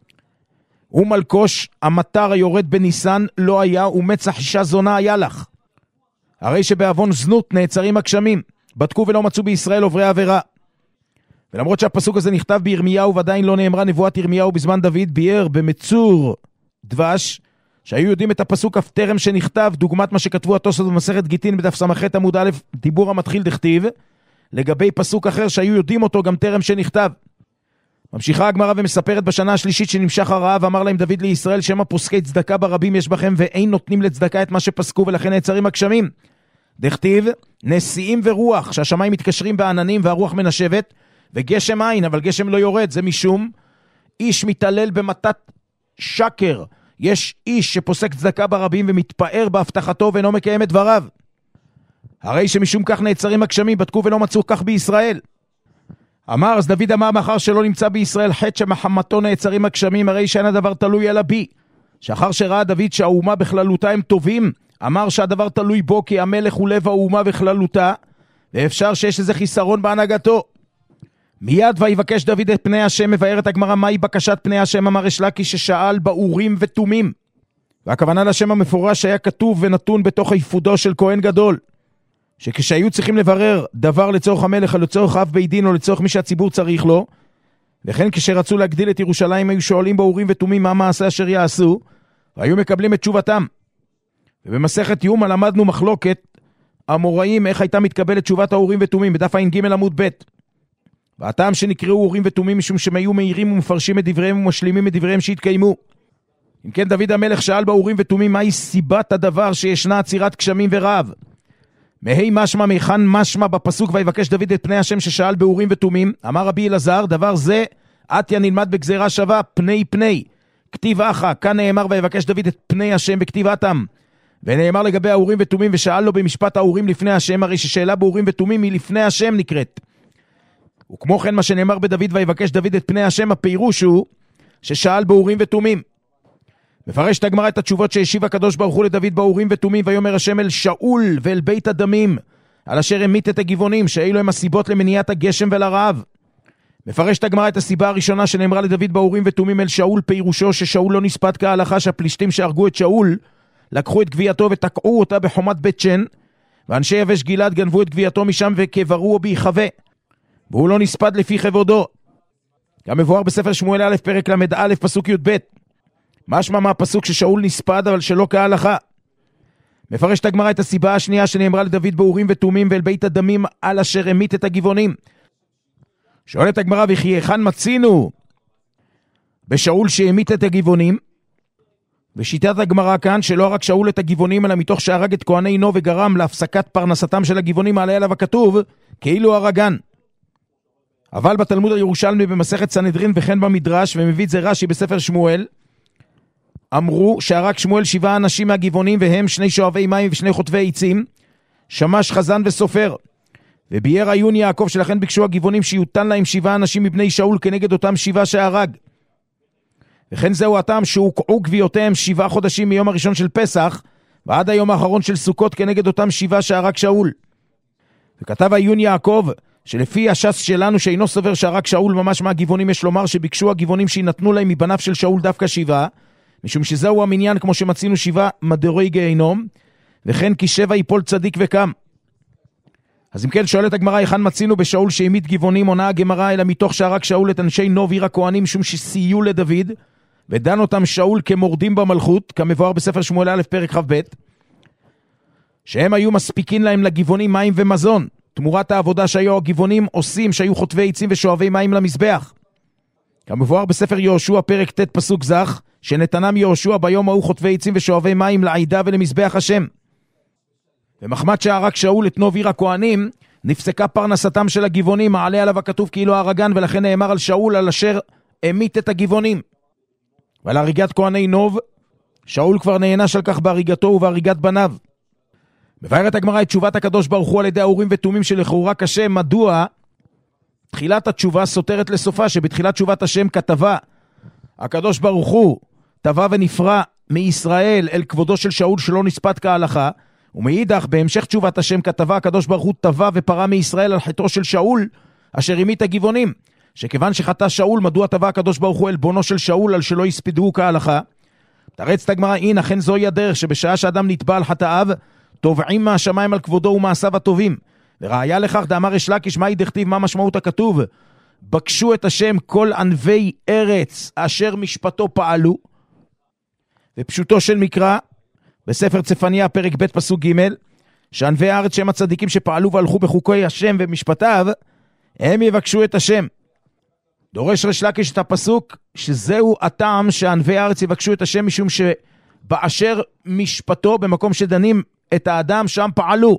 ומלקוש, המטר היורד בניסן לא היה, ומצח אישה זונה היה לך. הרי שבעוון זנות נעצרים הגשמים, בדקו ולא מצאו בישראל עוברי עבירה. ולמרות שהפסוק הזה נכתב בירמיהו, ועדיין לא נאמרה נבואת ירמיהו בזמן דוד, ביאר במצור דבש, שהיו יודעים את הפסוק אף טרם שנכתב, דוגמת מה שכתבו התוספות במסכת גיטין בדף ס"ח עמוד א', דיבור המתחיל דכתיב, לגבי פסוק אחר שהיו יודעים אותו גם טרם שנכתב. ממשיכה הגמרא ומספרת, בשנה השלישית שנמשך הרעב, אמר להם דוד לישראל, שמא פוסקי צדקה ברבים יש בכם, ואין נותנים לצדקה את מה שפסקו, ולכן נעצרים הגשמים. דכתיב נשיאים ורוח, שהשמיים מתקשרים בעננים והרוח מנשבת, וגשם אין, אבל גשם לא יורד. זה משום איש מתעלל במתת שקר. יש איש שפוסק צדקה ברבים ומתפאר בהבטחתו ואינו מקיים את דבריו. הרי שמשום כך נעצרים הגשמים, בדקו ולא מצאו כך בישראל. אמר, אז דוד אמר, מאחר שלא נמצא בישראל חטא שמחמתו נעצרים הגשמים, הרי שאין הדבר תלוי אלא בי. שאחר שראה דוד שהאומה בכללותה הם טובים, אמר שהדבר תלוי בו, כי המלך הוא לב האומה בכללותה, ואפשר שיש איזה חיסרון בהנהגתו. מיד ויבקש דוד את פני השם, מבארת הגמרא מהי בקשת פני השם, אמר יש לקי ששאל באורים ותומים. והכוונה לשם המפורש היה כתוב ונתון בתוך היפודו של כהן גדול, שכשהיו צריכים לברר דבר לצורך המלך או לצורך אב בית דין או לצורך מי שהציבור צריך לו, וכן כשרצו להגדיל את ירושלים היו שואלים באורים ותומים מה מעשה אשר יעשו, והיו מקבלים את תשובתם. ובמסכת יומא למדנו מחלוקת אמוראים איך הייתה מתקבלת תשובת האורים ותומים בדף ע"ג עמוד ב'. והטעם שנקראו אורים ותומים משום שהם היו מהירים ומפרשים את דבריהם ומשלימים את דבריהם שהתקיימו. אם כן דוד המלך שאל באורים ותומים מהי סיבת הדבר שישנה עצירת גשמים ורעב. מהי משמע מכאן משמע בפסוק ויבקש דוד את פני השם ששאל באורים ותומים. אמר רבי אלעזר, דבר זה עתיה נלמד בגזירה שווה פני פני. כתיב אחא, כאן נאמר ויבקש דוד את פני השם בכתיבתם. ונאמר לגבי האורים ותומים ושאל לו במשפט האורים לפני השם, הרי ששאלה באורים ותומים היא לפני השם נקראת. וכמו כן מה שנאמר בדוד ויבקש דוד את פני השם, הפירוש הוא ששאל באורים ותומים. מפרש הגמרא את התשובות שהשיב הקדוש ברוך הוא לדוד באורים ותומים, ויאמר השם אל שאול ואל בית הדמים על אשר המית את הגבעונים, שאלו הם הסיבות למניעת הגשם ולרעב. מפרש הגמרא את הסיבה הראשונה שנאמרה לדוד באורים ותומים אל שאול, פירושו ששאול לא נספד כהלכה, שהפלישתים שהרגו את שאול לקחו את גווייתו ותקעו אותה בחומת בית שן, ואנשי יבש גלעד גנבו את גווייתו משם וקברוהו בהיחווה, והוא לא נספד לפי כבודו. גם מבואר בספר שמואל א' פרק למד א' פסוק י' ב', משמע מהפסוק ששאול נספד אבל שלא כהלכה. מפרש הגמרא את הסיבה השנייה שנאמרה לדוד באורים ותומים ואל בית הדמים על אשר המית את הגבעונים. שואלת הגמרא, וכי היכן מצינו בשאול שהמית את הגבעונים? ושיטת הגמרא כאן שלא רק שאול את הגבעונים אלא מתוך שהרג את כהני נו וגרם להפסקת פרנסתם של הגבעונים, עליה עליו הכתוב כאילו הרגן. אבל בתלמוד הירושלמי במסכת סנהדרין וכן במדרש, ומביא את זה רש"י בספר שמואל, אמרו שהרג שמואל שבעה אנשים מהגבעונים, והם שני שואבי מים ושני חוטבי עצים, שמש חזן וסופר. וביאר עיון יעקב שלכן ביקשו הגבעונים שיותן להם שבעה אנשים מבני שאול כנגד אותם שבעה שהרג. וכן זהו הטעם שהוקעו גוויותיהם שבעה חודשים מיום הראשון של פסח ועד היום האחרון של סוכות כנגד אותם שבעה שהרג שאול. וכתב עיון יעקב שלפי הש"ס שלנו שאינו סובר שהרג שאול ממש מהגבעונים, יש לומר שביקשו הגבעונים שינתנו להם מבניו של שאול דווקא שבעה, משום שזהו המניין כמו שמצינו שבעה מדורי גיהינום, וכן כי שבע יפול צדיק וקם. אז אם כן שואלת הגמרא, היכן מצינו בשאול שהמית גבעונים? עונה הגמרא, אלא מתוך שהרג שאול את אנשי נוב עיר הכהנים, משום שסייעו לדוד ודן אותם שאול כמורדים במלכות, כמבואר בספר שמואל א' פרק כ"ב, שהם היו מספיקים להם לגבעונים מים ומזון, תמורת העבודה שהיו הגבעונים עושים, שהיו חוטבי עצים ושואבי מים למזבח. כמבואר בספר יהושע פרק ט' פסוק זך, שנתנם יהושע ביום ההוא חוטבי עצים ושואבי מים לעידה ולמזבח השם. ומחמת שהרג שאול את נוב עיר הכהנים, נפסקה פרנסתם של הגבעונים, מעלה עליו הכתוב כאילו הרגן, ולכן נאמר על שאול על אשר המית את הגבעונים. ועל הריגת כהני נוב, שאול כבר נענש על כך בהריגתו ובהריגת בניו. מבארת הגמרא את תשובת הקדוש ברוך הוא על ידי האורים ותומים שלכאורה קשה, מדוע תחילת התשובה סותרת לסופה, שבתחילת תשובת השם כתבה הקדוש ברוך הוא תבע ונפרע מישראל אל כבודו של שאול שלא נספד כהלכה, ומאידך בהמשך תשובת השם כתבה הקדוש ברוך הוא תבע ופרע מישראל על חטאו של שאול אשר המית הגבעונים, שכיוון שחטא שאול מדוע תבע הקדוש ברוך הוא אל בונו של שאול על שלא יספדו כהלכה. תרץ הגמרא, אין אכן זוהי הדרך שבשעה שאדם נתבע על חטאיו תובעים מהשמיים על כבודו ומעשיו הטובים. וראיה לכך דאמר ריש לקיש, מהי דכתיב, מה משמעות הכתוב? בקשו את השם כל ענבי ארץ אשר משפטו פעלו. ופשוטו של מקרא בספר צפניה פרק ב' פסוק ג', שענבי הארץ שהם הצדיקים שפעלו והלכו בחוקי השם ומשפטיו, הם יבקשו את השם. דורש ריש לקיש את הפסוק שזהו הטעם שענבי הארץ יבקשו את השם, משום שבאשר משפטו, במקום שדנים את האדם, שם פעלו,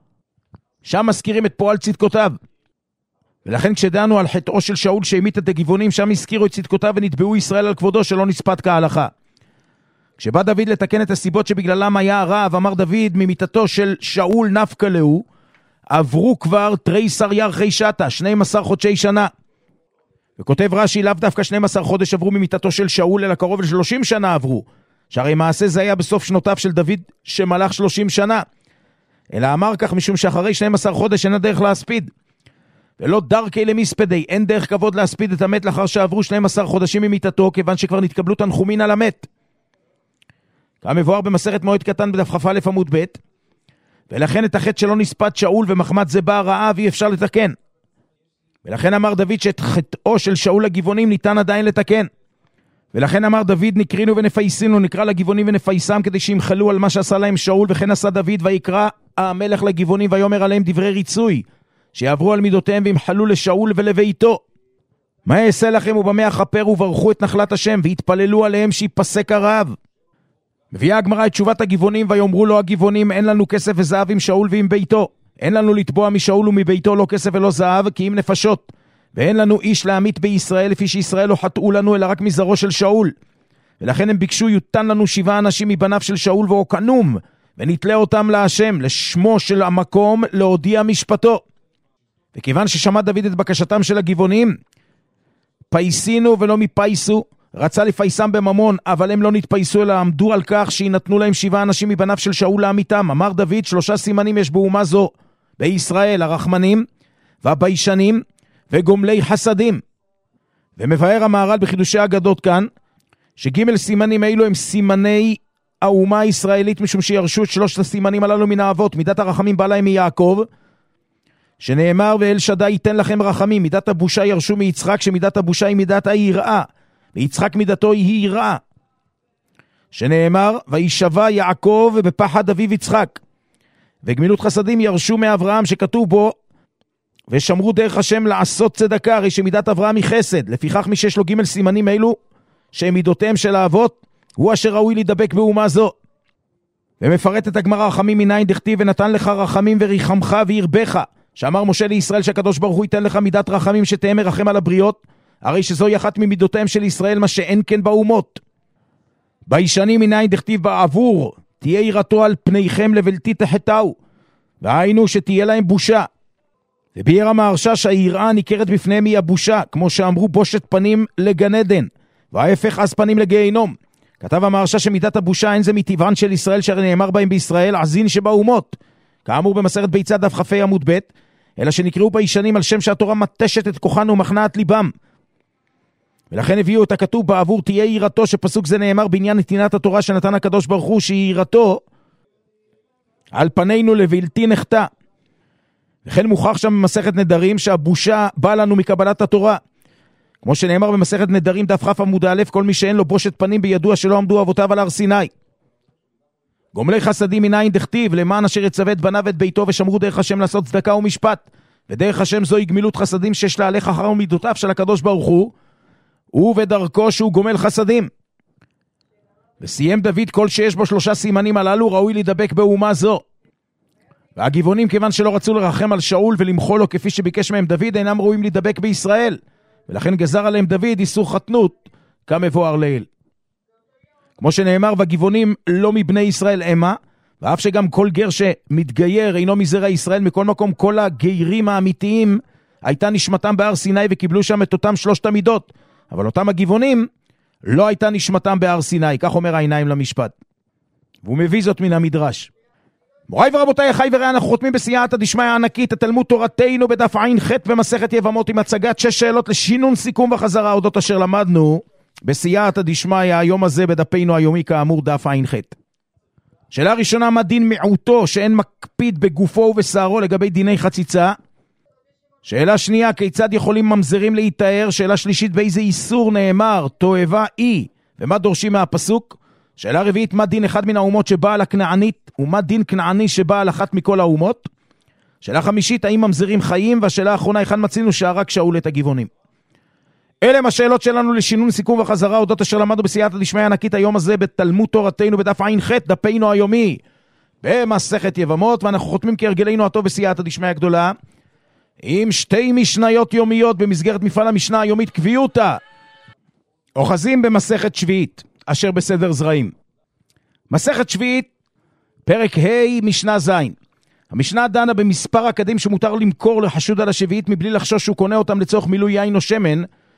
שם מזכירים את פועל צדקותיו. ולכן כשדנו על חטאו של שאול שהמית את הגבעונים, שם הזכירו את צדקותיו ונתבעו ישראל על כבודו שלא נספד כהלכה. כשבא דוד לתקן את הסיבות שבגללם היה הרעב, אמר דוד, ממיתתו של שאול נפקא להו, עברו כבר תריסר ירחי שתה, שנים עשר חודשי שנה. וכותב רש"י, לאו דווקא שנים עשר חודש עברו ממיתתו של שאול, אלא קרוב ל-שלושים שנה עברו, שהרי מעשה זה היה בסוף שנותיו של דוד שמלך שלושים שנה. אלא אמר כך משום שאחרי שנים עשר חודש אין הדרך להספיד. ולא דרכי למספדי, אין דרך כבוד להספיד את המת לאחר שעברו שנים עשר חודשים ממיתתו, כיוון שכבר נתקבלו תנחומין על המת. כמבואר במסכת מועד קטן בדף כ"א עמוד ב', ולכן את החטא שלא נספד שאול ומחמת זה בא הרעב אי אפשר לתקן. ולכן אמר דוד שאת חטאו של שאול לגבעונים ניתן עדיין לתקן. ולכן אמר דוד, נקרינו ונפייסינו, נקרא לגבעונים ונפייסם כדי שימחלו על מה שעשה להם שאול, וכן עשה דוד, ויקרא המלך לגבעונים ויאמר עליהם דברי ריצוי, שיעברו על מידותיהם וימחלו לשאול ולביתו. מה יעשה לכם ובמה יכפרו וברכו את נחלת השם, והתפללו עליהם שיפסק הרעב. מביאה הגמרא את תשובת הגבעונים, ויאמרו לו הגבעונים, אין לנו כסף וזהב עם שאול ועם ביתו. אין לנו לתבוע משאול ומביתו לא כסף ולא זהב, כי אם נפשות. ואין לנו איש להמית בישראל, לפי שישראל לא חטאו לנו, אלא רק מזרעו של שאול. ולכן הם ביקשו, יותן לנו שבעה אנשים מבניו של שאול ואוקנום, ונתלה אותם להשם, לשמו של המקום, להודיע משפטו. וכיוון ששמע דוד את בקשתם של הגבעונים, פייסינו ולא מפייסו, רצה לפייסם בממון, אבל הם לא נתפייסו, אלא עמדו על כך שינתנו להם שבעה אנשים מבניו של שאול להמיתם. אמר דוד, שלושה סימנים יש באומה זו, בישראל, הרחמנים, והביישנים, וגומלי חסדים. ומבאר המהר"ל בחידושי אגדות כאן, שג' סימנים אלו הם סימני האומה הישראלית, משום שירשו את שלושת הסימנים הללו מן האבות. מידת הרחמים בא להם מיעקב, שנאמר, ואל שדי ייתן לכם רחמים. מידת הבושה ירשו מיצחק, שמידת הבושה היא מידת היראה, ויצחק מידתו היא יראה, שנאמר, וישבע יעקב בפחד אביו יצחק. וגמילות חסדים ירשו מאברהם, שכתוב בו, ושמרו דרך השם לעשות צדקה, הרי שמידת אברהם היא חסד. לפיכך מי שיש לו ג' סימנים אלו, שהם מידותיהם של האבות, הוא אשר ראוי להידבק באומה זו. ומפרט את הגמרא, רחמים מניין דכתיב, ונתן לך רחמים וריחמך וירבך, שאמר משה לישראל שהקדוש ברוך הוא ייתן לך מידת רחמים שתהיה מרחם על הבריות, הרי שזוהי אחת ממידותיהם של ישראל, מה שאין כן באומות. בישנים מניין דכתיב, בעבור תהיה יראתו על פניכם לבלתי תחתהו, והיינו שתהיה להם בושה. וביאר המהרש"א שהיראה ניכרת בפניהם היא הבושה, כמו שאמרו בושת פנים לגן עדן, וההפך אז פנים לגיהינום. כתב המהרש"א שמידת הבושה אין זה מטבען של ישראל, שהרי נאמר בהם בישראל עזין שבאומות, כאמור במסכת ביצה דף כ"ה עמוד ב', אלא שנקראו בישנים על שם שהתורה מתשת את כוחן ומכנעת ליבם. ולכן הביאו את הכתוב בעבור תהיה יראתו, שפסוק זה נאמר בעניין נתינת התורה שנתן הקדוש ברוך הוא, שהיא יראתו על פנינו לבלתי נחתה. וכן מוכח שם במסכת נדרים שהבושה באה לנו מקבלת התורה, כמו שנאמר במסכת נדרים דף כ' עמוד א', כל מי שאין לו בושת פנים בידוע שלא עמדו אבותיו על הר סיני. גומלי חסדים מניין דכתיב, למען אשר יצווה את בניו ואת ביתו, ושמרו דרך השם לעשות צדקה ומשפט. ודרך השם זוהי גמילות חסדים שיש להלך אחר ומידותיו של הקדוש ברוך הוא, ובדרכו שהוא גומל חסדים. וסיים דוד, כל שיש בו שלושה סימנים הללו ראוי להידבק באומה זו. והגבעונים, כיוון שלא רצו לרחם על שאול ולמחול לו כפי שביקש מהם דוד, אינם ראויים להידבק בישראל, ולכן גזר עליהם דוד איסור חתנות כמבואר לעיל. כמו שנאמר, והגבעונים לא מבני ישראל אמה, ואף שגם כל גר שמתגייר אינו מזרע ישראל, מכל מקום כל הגיירים האמיתיים הייתה נשמתם בהר סיני וקיבלו שם את אותם שלושת המידות, אבל אותם הגבעונים לא הייתה נשמתם בהר סיני, כך אומר העיניים למשפט. והוא מביא זאת מן המדרש. מוריי ורבותיי, אחי ורעי, אנחנו חותמים בסייעתא דשמיא הענקית את תלמוד תורתנו בדף ע"ח במסכת יבמות, עם הצגת שש שאלות לשינון סיכום וחזרה אודות אשר למדנו בסייעתא דשמיא היום הזה בדפנו היומי, כאמור דף ע"ח. שאלה ראשונה, מה דין מיעוטו שאין מקפיד בגופו ובשערו לגבי דיני חציצה? שאלה שנייה, כיצד יכולים ממזרים להתאר? שאלה שלישית, באיזה איסור נאמר תועבה אי, ומה דורשים מהפסוק? שאלה רביעית, מה דין אחד מן האומות שבא על הכנענית, ומה דין כנעני שבא על אחת מכל האומות? שאלה חמישית, האם ממזרים חיים? והשאלה האחרונה, היכן מצינו שהרג שאול את הגבעונים? אלה הם השאלות שלנו לשינון סיכום וחזרה אודות אשר למדנו בסייעתא דשמיא הענקית היום הזה בתלמוד תורתנו בדף ע"ח, דפנו היומי במסכת יבמות, ואנחנו חותמים כהרגלנו הטוב בסייעתא דשמיא הגדולה עם שתי משניות יומיות במסגרת מפעל המשנה היומית קביעותא, אוחזים במסכת שביעית אשר בסדר זרעים. מסכת שביעית, פרק ה' משנה ז'. המשנה דנה במספר הקדים שמותר למכור לחשוד על השביעית מבלי לחשוש שהוא קונה אותם לצורך מילוי יין או שמן,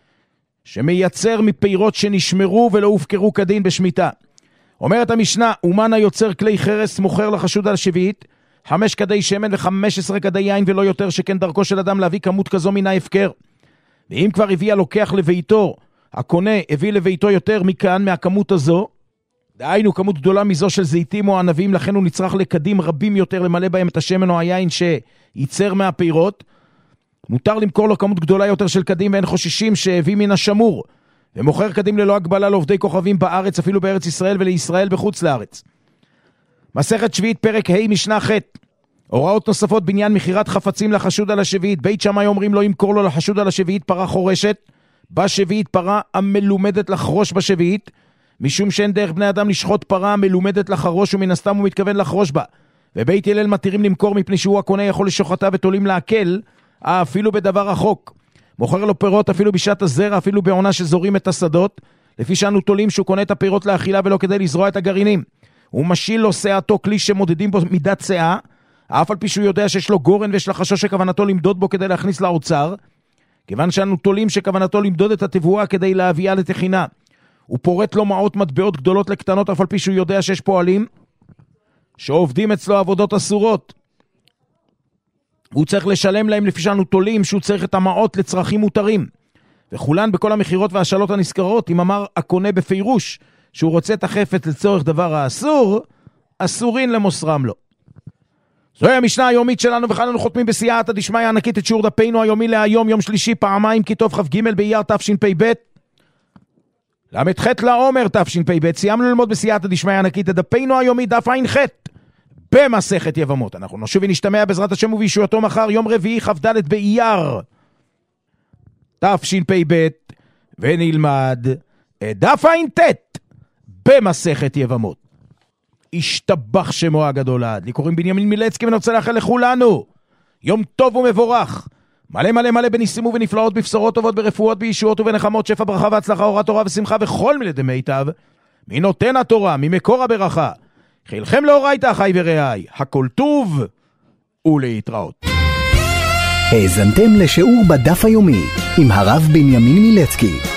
שמייצר מפירות שנשמרו ולא הופקרו כדין בשמיטה. אומרת המשנה, אומן היוצר כלי חרס מוכר לחשוד על השביעית, חמש כדי שמן וחמש עשרה כדי יין ולא יותר, שכן דרכו של אדם להביא כמות כזו מן ההפקר. ואם כבר הביא הלוקח לביתו, הקונה הביא לביתו יותר מכאן מהכמות הזו, דהיינו כמות גדולה מזו של זיתים או ענבים, לכן הוא נצרך לקדים רבים יותר למלא בהם את השמן או היין שייצר מהפירות, מותר למכור לו כמות גדולה יותר של קדים, ואין חוששים שהביא מן השמור, ומוכר קדים ללא הגבלה לעובדי כוכבים בארץ, אפילו בארץ ישראל ולישראל בחוץ לארץ. מסכת שביעית, פרק ה' משנה ח'. הוראות נוספות בעניין מחירת חפצים לחשוד על השביעית. בית שמאי אומרים לא ימכור לו לחשוד על השביעית פרה חורשת, בשביעית פרה המלומדת לחרוש בשביעית, משום שאין דרך בני אדם לשחוט פרה מלומדת לחרוש, ומן הסתם הוא מתכוון לחרוש בה. ובית הלל מתירים למכור מפני שהוא הקונה יכול לשוחטה ותולים להקל, אפילו בדבר רחוק. מוכר לו פירות אפילו בשעת הזרע, אפילו בעונה שזורים את השדות, לפי שאנו תולים שהוא קונה את הפירות לאכילה ולא כדי לזרוע את הגרעינים. הוא משיל לו שעתו כלי שמודדים בו מידת שעה, אף על פי שהוא יודע שיש לו גורן ויש לחשש שכוונתו למדוד בו כדי להכניס לאוצר, כיוון שאנו תולים שכוונתו למדוד את התבואה כדי להביאה לתחינה. הוא פורט לו מעות מטבעות גדולות לקטנות, אף על פי שהוא יודע שיש פועלים שעובדים אצלו עבודות אסורות. הוא צריך לשלם להם לפי שאנו תולים שהוא צריך את המעות לצרכים מותרים. וכולן בכל המחירות והשאלות הנזכרות, אם אמר הקונה בפירוש שהוא רוצה את החפץ לצורך דבר האסור, אסורין למוסרם לו. זוהי המשנה היומית שלנו, וכאן אנו חותמים בסייעתא דשמיא ענקית את שיעור דפינו היומי להיום, יום שלישי, פעמיים כיתוב כ"ג באייר תשפ"ב, למ"ח לעומר תשפ"ב. סיימנו ללמוד בסייעתא דשמיא ענקית את דפינו היומי דף ע"ח במסכת יבמות. אנחנו נשוב ונשתמע בעזרת השם ובישועתו מחר, יום רביעי כ"ד באייר תשפ"ב, ונלמד את דף ע"ט במסכת יבמות. השתבח שמו הגדול לעד. לי קוראים בנימין מילצקי, ואני רוצה לאחל לכולנו יום טוב ומבורך, מלא מלא מלא בניסים ובנפלאות, בבשורות טובות, ברפואות, בישועות ובנחמות, שפע ברכה והצלחה, אורת תורה ושמחה וכל מיני דמיטב מנותן התורה, ממקור הברכה. חילכם לאורייתא אחי ורעי, הכל טוב ולהתראות. האזנתם לשיעור בדף היומי עם הרב בנימין מילצקי.